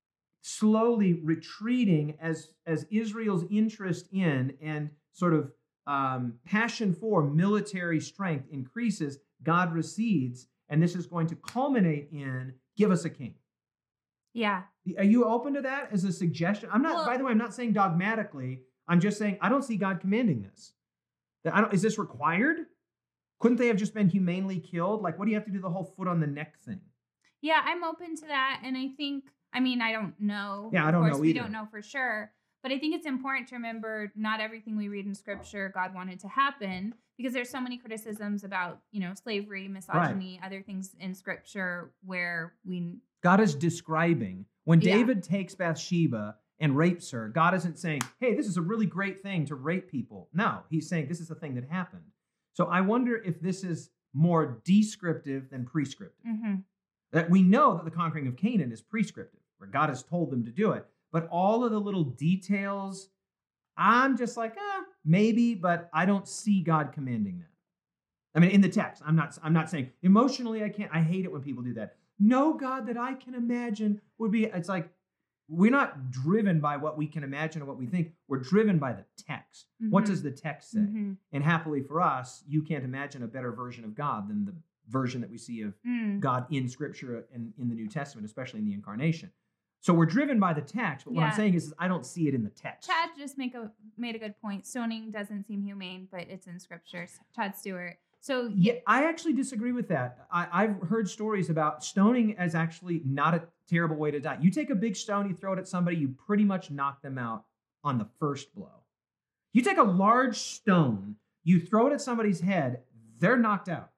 slowly retreating as Israel's interest in and sort of passion for military strength increases, God recedes, and this is going to culminate in give us a king. Yeah. Are you open to that as a suggestion? I'm not. Well, by the way, I'm not saying dogmatically. I'm just saying I don't see God commanding this. Is this required? Couldn't they have just been humanely killed? Like, what do you have to do the whole foot on the neck thing? Yeah, I'm open to that. And I think, I mean, I don't know. Yeah, I don't Of course, know we either. don't know for sure. But I think it's important to remember not everything we read in scripture God wanted to happen, because there's so many criticisms about, slavery, misogyny, other things in scripture where God is describing when Yeah. David takes Bathsheba and rapes her. God isn't saying, hey, this is a really great thing to rape people. No, he's saying this is a thing that happened. So I wonder if this is more descriptive than prescriptive. Mhm. That we know that the conquering of Canaan is prescriptive, where God has told them to do it. But all of the little details, I'm just like, maybe, but I don't see God commanding that. I mean, in the text, I'm not saying emotionally I can't. I hate it when people do that. No God that I can imagine would be. It's like we're not driven by what we can imagine or what we think. We're driven by the text. What Mhm. does the text say? Mhm. And happily for us, you can't imagine a better version of God than the version that we see of Mm. God in Scripture and in the New Testament, especially in the Incarnation. So we're driven by the text, but what I'm Yeah. saying is I don't see it in the text. Chad just made a good point. Stoning doesn't seem humane, but it's in scriptures. Chad Stewart. So Yeah, I actually disagree with that. I've heard stories about stoning as actually not a terrible way to die. You take a big stone, you throw it at somebody, you pretty much knock them out on the first blow. You take a large stone, you throw it at somebody's head, they're knocked out.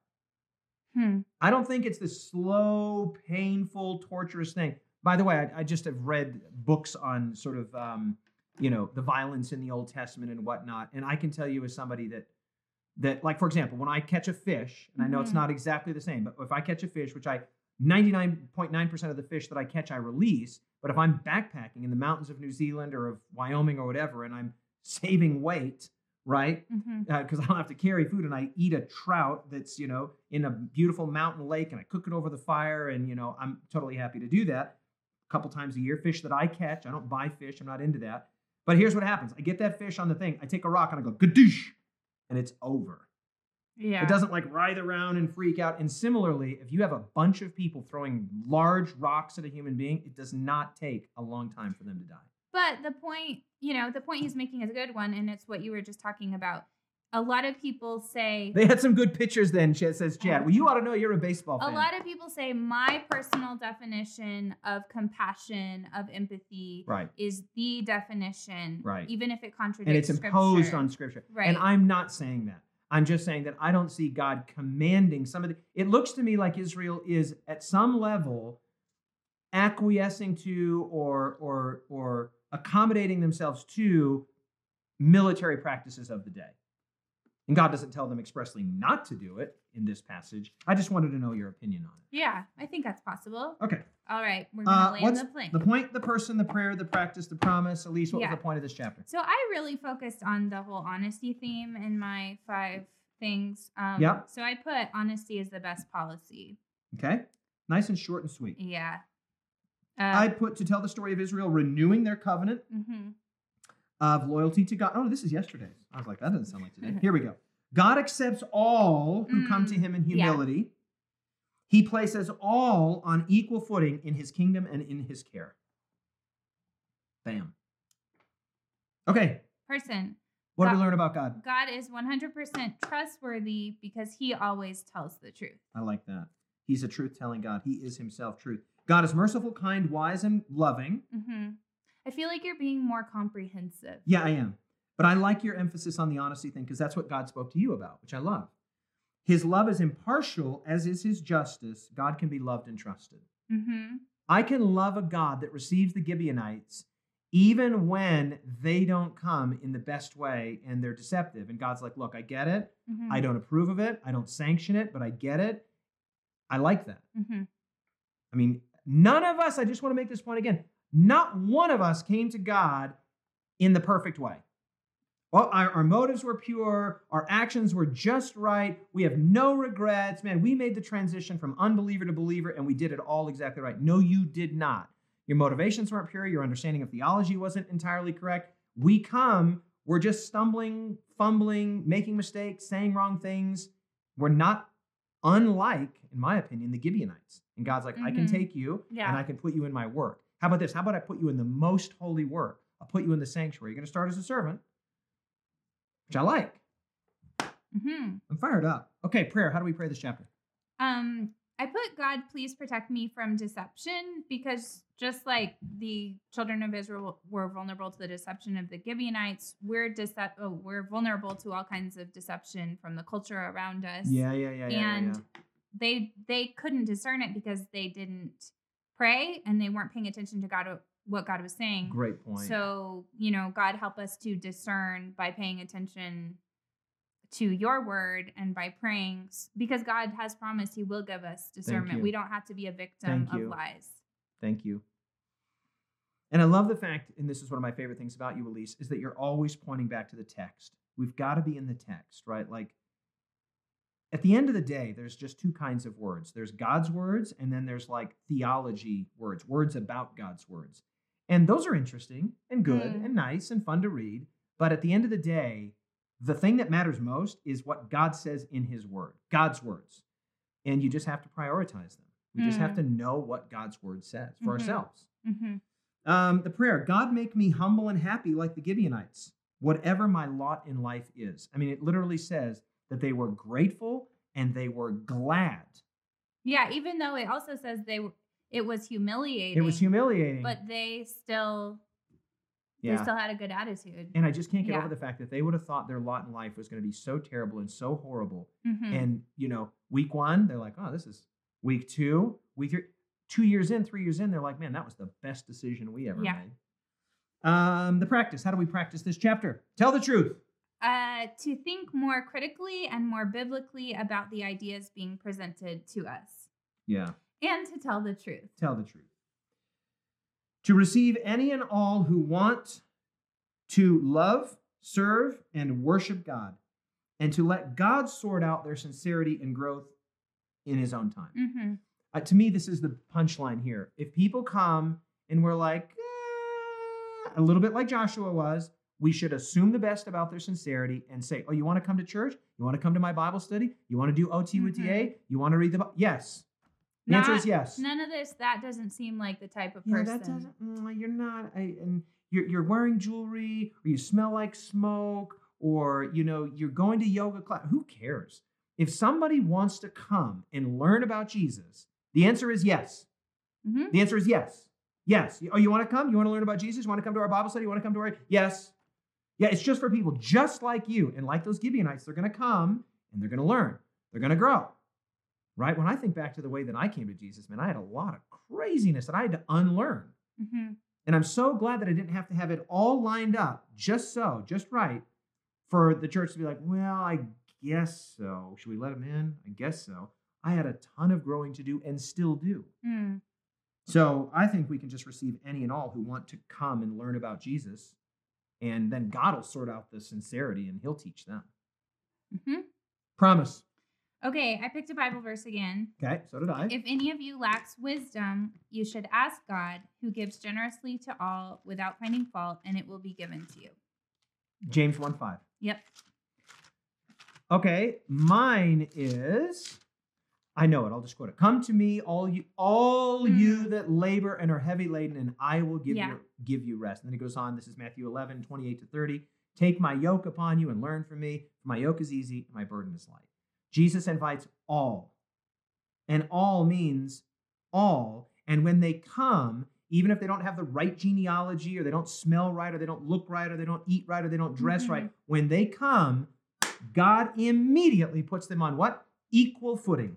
I don't think it's this slow, painful, torturous thing. By the way, I just have read books on sort of, the violence in the Old Testament and whatnot. And I can tell you as somebody that like, for example, when I catch a fish, and I know it's Mhm. not exactly the same, but if I catch a fish, which 99.9% of the fish that I catch, I release. But if I'm backpacking in the mountains of New Zealand or of Wyoming or whatever, and I'm saving weight, right? Mhm. Because I don't have to carry food, and I eat a trout that's, in a beautiful mountain lake, and I cook it over the fire, and, I'm totally happy to do that a couple times a year. Fish that I catch, I don't buy fish, I'm not into that. But here's what happens. I get that fish on the thing, I take a rock, and I go, gadoosh, and it's over. Yeah. It doesn't like writhe around and freak out. And similarly, if you have a bunch of people throwing large rocks at a human being, it does not take a long time for them to die. But the point he's making is a good one, and it's what you were just talking about. a lot of people say They had some good pictures then, says Chad. Well, you ought to know you're a baseball fan. a lot of people say my personal definition of compassion, of empathy, Right. is the definition, Right. even if it contradicts And it's imposed on Scripture. Right. And I'm not saying that. I'm just saying that I don't see God commanding some of the. It looks to me like Israel is at some level acquiescing to or accommodating themselves to military practices of the day. And God doesn't tell them expressly not to do it in this passage. I just wanted to know your opinion on it. Yeah, I think that's possible. Okay. All right, we're going to land What's the plane. the point, the person, the prayer, the practice, the promise? Elise, what was Yeah. the point of this chapter? So I really focused on the whole honesty theme in my 5 things. Yep. So I put honesty is the best policy. Okay. Nice and short and sweet. Yeah. I put to tell the story of Israel renewing their covenant Mm-hmm. of loyalty to God. Oh, this is yesterday's. I was like, that doesn't sound like today. Here we go. God accepts all who come to him in humility. He places all on equal footing in his kingdom and in his care. Bam. Okay. Person. What do God- we learn about God? God is 100% trustworthy because he always tells the truth. I like that. He's a truth-telling God. He is himself truth. God is merciful, kind, wise, and loving. Mm-hmm. I feel like you're being more comprehensive. Yeah, I am. But I like your emphasis on the honesty thing because that's what God spoke to you about, which I love. His love is impartial, as is his justice. God can be loved and trusted. Mm-hmm. I can love a God that receives the Gibeonites even when they don't come in the best way and they're deceptive. And God's like, look, I get it. Mm-hmm. I don't approve of it. I don't sanction it, but I get it. I like that. Mm-hmm. I mean, none of us, I just want to make this point again, not one of us came to God in the perfect way. Well, our motives were pure. Our actions were just right. We have no regrets. Man, we made the transition from unbeliever to believer, and we did it all exactly right. No, you did not. Your motivations weren't pure. Your understanding of theology wasn't entirely correct. We're just stumbling, fumbling, making mistakes, saying wrong things. We're not unlike, in my opinion, the Gibeonites. And God's like, I can take you and I can put you in my work. How about this? How about I put you in the most holy work? I'll put you in the sanctuary. You're going to start as a servant, which I like. Mm-hmm. I'm fired up. Okay, prayer. How do we pray this chapter? I put God, please protect me from deception, because just like the children of Israel were vulnerable to the deception of the Gibeonites, we're vulnerable to all kinds of deception from the culture around us. Yeah. They couldn't discern it because they didn't pray and they weren't paying attention to God, what God was saying. Great point. So, God help us to discern by paying attention to your word and by praying, because God has promised he will give us discernment. We don't have to be a victim of lies. Thank you. And I love the fact, and this is one of my favorite things about you, Elise, is that you're always pointing back to the text. We've got to be in the text, right? Like, at the end of the day, there's just 2 kinds of words. There's God's words, and then there's like theology words, words about God's words. And those are interesting and good and nice and fun to read. But at the end of the day, the thing that matters most is what God says in his word, God's words. And you just have to prioritize them. We just have to know what God's word says for ourselves. Mm-hmm. The prayer, God, make me humble and happy like the Gibeonites, whatever my lot in life is. I mean, it literally says that they were grateful and they were glad. Yeah, even though it also says it was humiliating. It was humiliating. But they still had a good attitude. And I just can't get over the fact that they would have thought their lot in life was going to be so terrible and so horrible. Mm-hmm. And, week 1, they're like, oh, this is week 2, week 3, 2 years in, 3 years in, they're like, man, that was the best decision we ever made. The practice. How do we practice this chapter? Tell the truth. To think more critically and more biblically about the ideas being presented to us. Yeah. And to tell the truth. Tell the truth. To receive any and all who want to love, serve, and worship God, and to let God sort out their sincerity and growth in his own time. Mm-hmm. To me, this is the punchline here. If people come and we're like, a little bit like Joshua was, we should assume the best about their sincerity and say, oh, you want to come to church? You want to come to my Bible study? You want to do OT with DA? You want to read the Bible? Yes. The answer is yes. None of this, that doesn't seem like the type of person. That doesn't, you're not, and you're wearing jewelry, or you smell like smoke, or, you're going to yoga class. Who cares? If somebody wants to come and learn about Jesus, the answer is yes. Mhm. The answer is yes. Yes. Oh, you want to come? You want to learn about Jesus? You want to come to our Bible study? You want to come to our... Yes. Yeah, it's just for people just like you. And like those Gibeonites, they're going to come and they're going to learn. They're going to grow. Right? When I think back to the way that I came to Jesus, man, I had a lot of craziness that I had to unlearn. Mhm. And I'm so glad that I didn't have to have it all lined up just right for the church to be like, well, I guess so. Should we let him in? I guess so. I had a ton of growing to do and still do. Mm. So I think we can just receive any and all who want to come and learn about Jesus. And then God will sort out the sincerity and he'll teach them. Mhm. Promise. Okay, I picked a Bible verse again. Okay, so did I. If any of you lacks wisdom, you should ask God, who gives generously to all without finding fault, and it will be given to you. James 1:5. Yep. Okay, mine is, I know it, I'll just quote it. Come to me, all you that labor and are heavy laden, and I will give you rest. And then he goes on, this is Matthew 11:28-30. Take my yoke upon you and learn from me, for my yoke is easy, and my burden is light. Jesus invites all. And all means all. And when they come, even if they don't have the right genealogy, or they don't smell right, or they don't look right, or they don't eat right, or they don't dress right, when they come, God immediately puts them on what? Equal footing.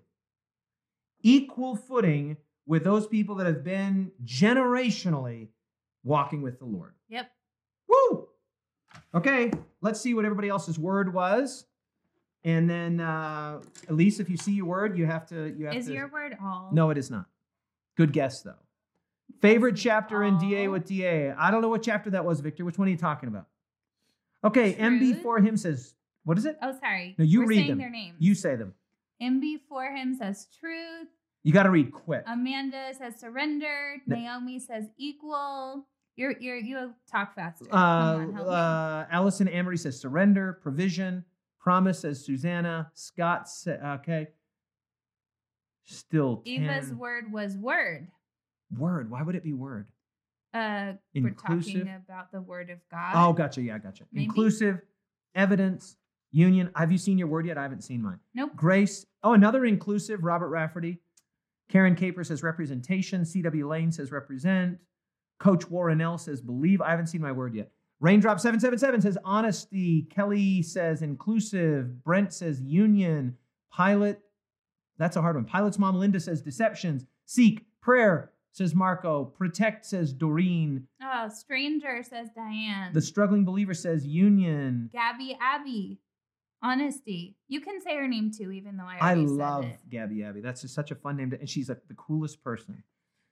Equal footing with those people that have been generationally walking with the Lord. Yep. Woo! Okay, let's see what everybody else's word was. And then, Elise, if you see your word, you have to... Is your word all? No, it is not. Good guess, though. Favorite chapter in all. DA with DA. I don't know what chapter that was, Victor. Which one are you talking about? Okay, MB for him says... What is it? Oh, sorry. No, you We're read saying them. their names. You say them. MB for him says truth. You got to read quick. Amanda says surrender. Naomi says equal. You talk faster. Come on, help me. Allison Amory says surrender, provision. Promise says Susanna. Scott said, okay. Still 10. Eva's word was word. Word. Why would it be word? We're Inclusive. talking about the word of God. Oh, gotcha. Yeah, gotcha. Maybe? Inclusive, evidence, union. Have you seen your word yet? I haven't seen mine. Nope. Grace. Oh, another inclusive, Robert Rafferty. Karen Caper says representation. C.W. Lane says represent. Coach Warren L says believe. I haven't seen my word yet. Raindrop 777 says honesty. Kelly says inclusive. Brent says union. Pilot. That's a hard one. Pilot's mom Linda says deceptions. Seek. Prayer says Marco. Protect says Doreen. Oh, stranger says Diane. The struggling believer says union. Gabby Abby. Honesty. You can say her name too, even though I I already love said it. Gabby Abby. That's just such a fun name. And she's the coolest person.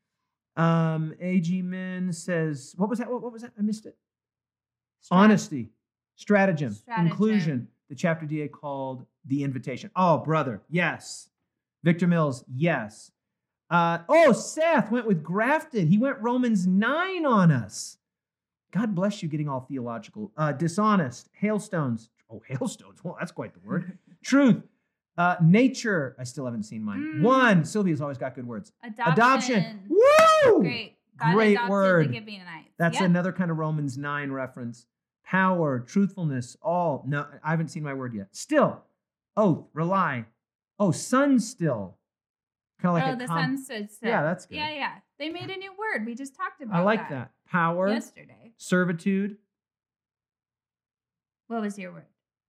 A.G. Min says, what was that? What was that? I missed it. Honesty, stratagem, inclusion. The chapter DA called The Invitation. Oh, brother, yes. Victor Mills, yes. Seth went with grafted. He went Romans 9 on us. God bless you getting all theological. Dishonest, hailstones. Oh, hailstones. Well, that's quite the word. Truth. Nature. I still haven't seen mine. One. Sylvia's always got good words. Adoption. Woo! Great. God Great word. The Gibeonites. That's another kind of Romans 9 reference. Power, truthfulness, all. No, I haven't seen my word yet. Still. Oath, rely. Oh, sun still. Kind of like the sun stood still. Yeah, that's good. Yeah. They made a new word. We just talked about I like that. Power. Yesterday. Servitude. What was your word?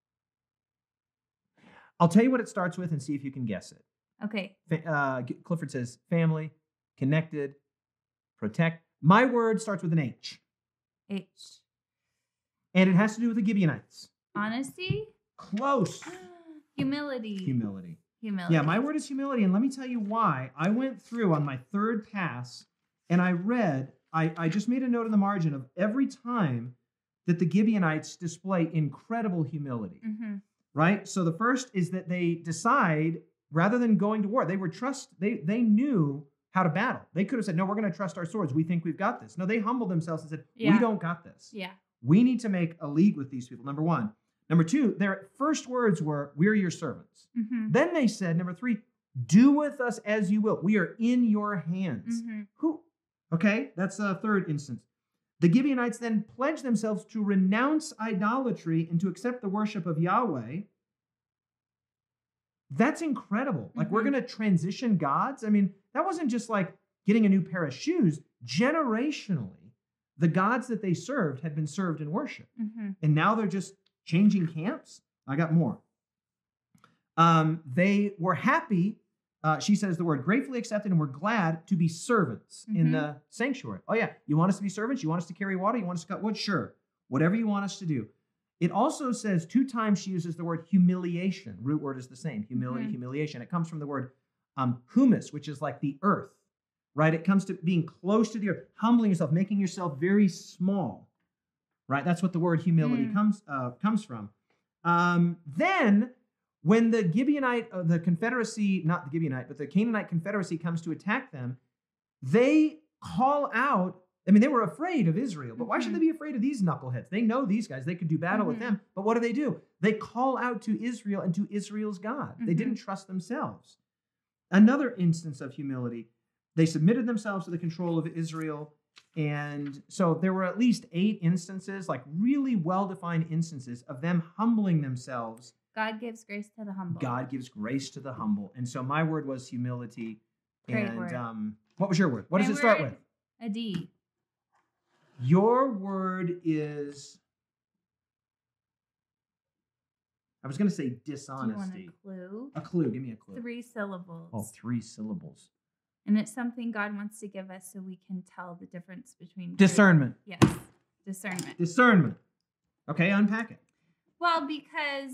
I'll tell you what it starts with and see if you can guess it. Okay. Clifford says family, connected, protect. My word starts with an H. H. And it has to do with the Gibeonites. Honesty? Close. Humility. Humility. Yeah, my word is humility. And let me tell you why. I went through on my third pass and I read, I just made a note in the margin of every time that the Gibeonites display incredible humility. Mm-hmm. Right? So the first is that they decide, rather than going to war, they knew how to battle. They could have said, no, we're going to trust our swords. We think we've got this. No, they humbled themselves and said, we don't got this. Yeah. We need to make a league with these people, number one. Number two, their first words were, we're your servants. Mm-hmm. Then they said, number three, do with us as you will. We are in your hands. Mm-hmm. Who? Okay, that's a third instance. The Gibeonites then pledged themselves to renounce idolatry and to accept the worship of Yahweh. That's incredible. Like, we're going to transition gods. I mean, that wasn't just like getting a new pair of shoes. Generationally, the gods that they served had been served in worship. And now they're just changing camps. I got more. They were happy. She says the word gratefully accepted, and we're glad to be servants in the sanctuary. Oh, yeah. You want us to be servants? You want us to carry water? You want us to cut wood? Sure. Whatever you want us to do. It also says 2 times she uses the word humiliation. Root word is the same. Humility, humiliation. It comes from the word humus, which is like the earth, right? It comes to being close to the earth, humbling yourself, making yourself very small, right? That's what the word humility comes from. Then when the Gibeonite, the Confederacy, not the Gibeonite, but the Canaanite Confederacy comes to attack them, they call out. I mean, they were afraid of Israel, but why should they be afraid of these knuckleheads? They know these guys. They could do battle with them. But what do? They call out to Israel and to Israel's God. They didn't trust themselves. Another instance of humility, they submitted themselves to the control of Israel. And so there were at least 8 instances, like really well-defined instances of them humbling themselves. God gives grace to the humble. God gives grace to the humble. And so my word was humility. Great word. What was your word? What does it start with? A D. Your word is, I was going to say dishonesty. Do you want a clue? A clue. Give me a clue. 3 syllables. Oh, 3 syllables. And it's something God wants to give us so we can tell the difference between discernment. Yes, discernment. Discernment. Okay, unpack it. Well, because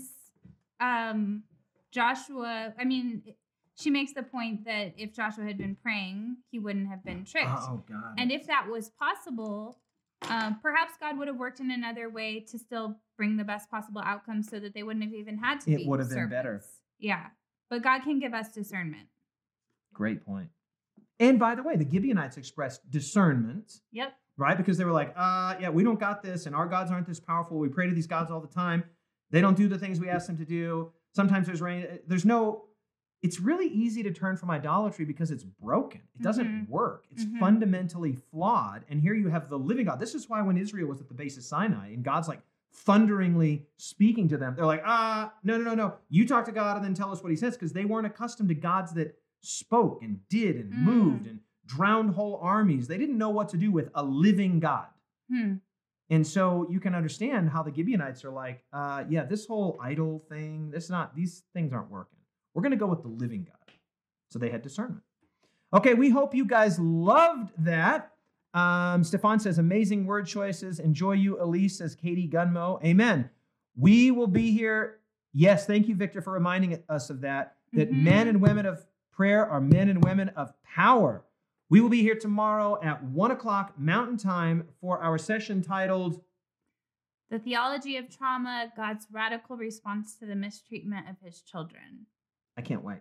Joshua, I mean, she makes the point that if Joshua had been praying, he wouldn't have been tricked. Oh, God. And if that was possible, perhaps God would have worked in another way to still bring the best possible outcome so that they wouldn't have even had to be It would have been servants. better. Yeah. But God can give us discernment. Great point. And by the way, the Gibeonites expressed discernment. Yep. Right? Because they were like, yeah, we don't got this, and our gods aren't this powerful. We pray to these gods all the time. They don't do the things we ask them to do. Sometimes there's rain. It's really easy to turn from idolatry because it's broken. It doesn't work. It's fundamentally flawed. And here you have the living God. This is why when Israel was at the base of Sinai and God's like thunderingly speaking to them, they're like, no. You talk to God and then tell us what he says, because they weren't accustomed to gods that spoke and did and moved and drowned whole armies. They didn't know what to do with a living God. And so you can understand how the Gibeonites are like, yeah, this whole idol thing, these things aren't working. We're going to go with the living God. So they had discernment. Okay, we hope you guys loved that. Stefan says, amazing word choices. Enjoy you, Elise, says Katie Gunmo. Amen. We will be here. Yes, thank you, Victor, for reminding us of that men and women of prayer are men and women of power. We will be here tomorrow at 1 o'clock Mountain Time for our session titled The Theology of Trauma, God's Radical Response to the Mistreatment of His Children. I can't wait.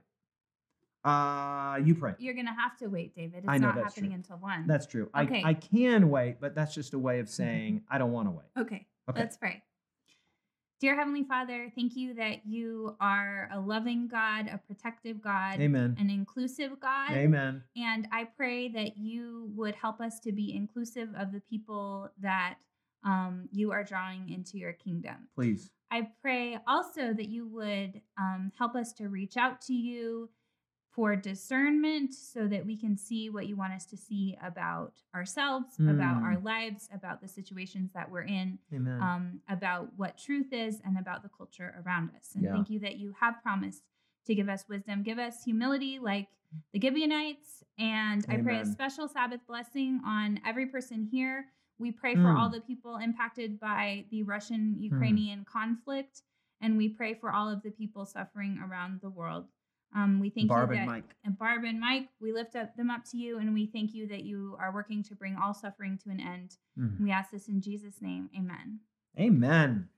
You pray. You're going to have to wait, David. It's I know, not that's happening true. until 1. That's true. Okay. I can wait, but that's just a way of saying I don't want to wait. Okay, let's pray. Dear Heavenly Father, thank you that you are a loving God, a protective God, Amen. an inclusive God. Amen. And I pray that you would help us to be inclusive of the people that you are drawing into your kingdom. Please. I pray also that you would help us to reach out to you for discernment so that we can see what you want us to see about ourselves, about our lives, about the situations that we're in, about what truth is, and about the culture around us. And thank you that you have promised to give us wisdom, give us humility like the Gibeonites. And I pray a special Sabbath blessing on every person here. We pray for all the people impacted by the Russian-Ukrainian conflict, and we pray for all of the people suffering around the world. We thank Barb you that and Mike. And Barb and Mike, we lift them up to you, and we thank you that you are working to bring all suffering to an end. We ask this in Jesus' name. Amen. Amen.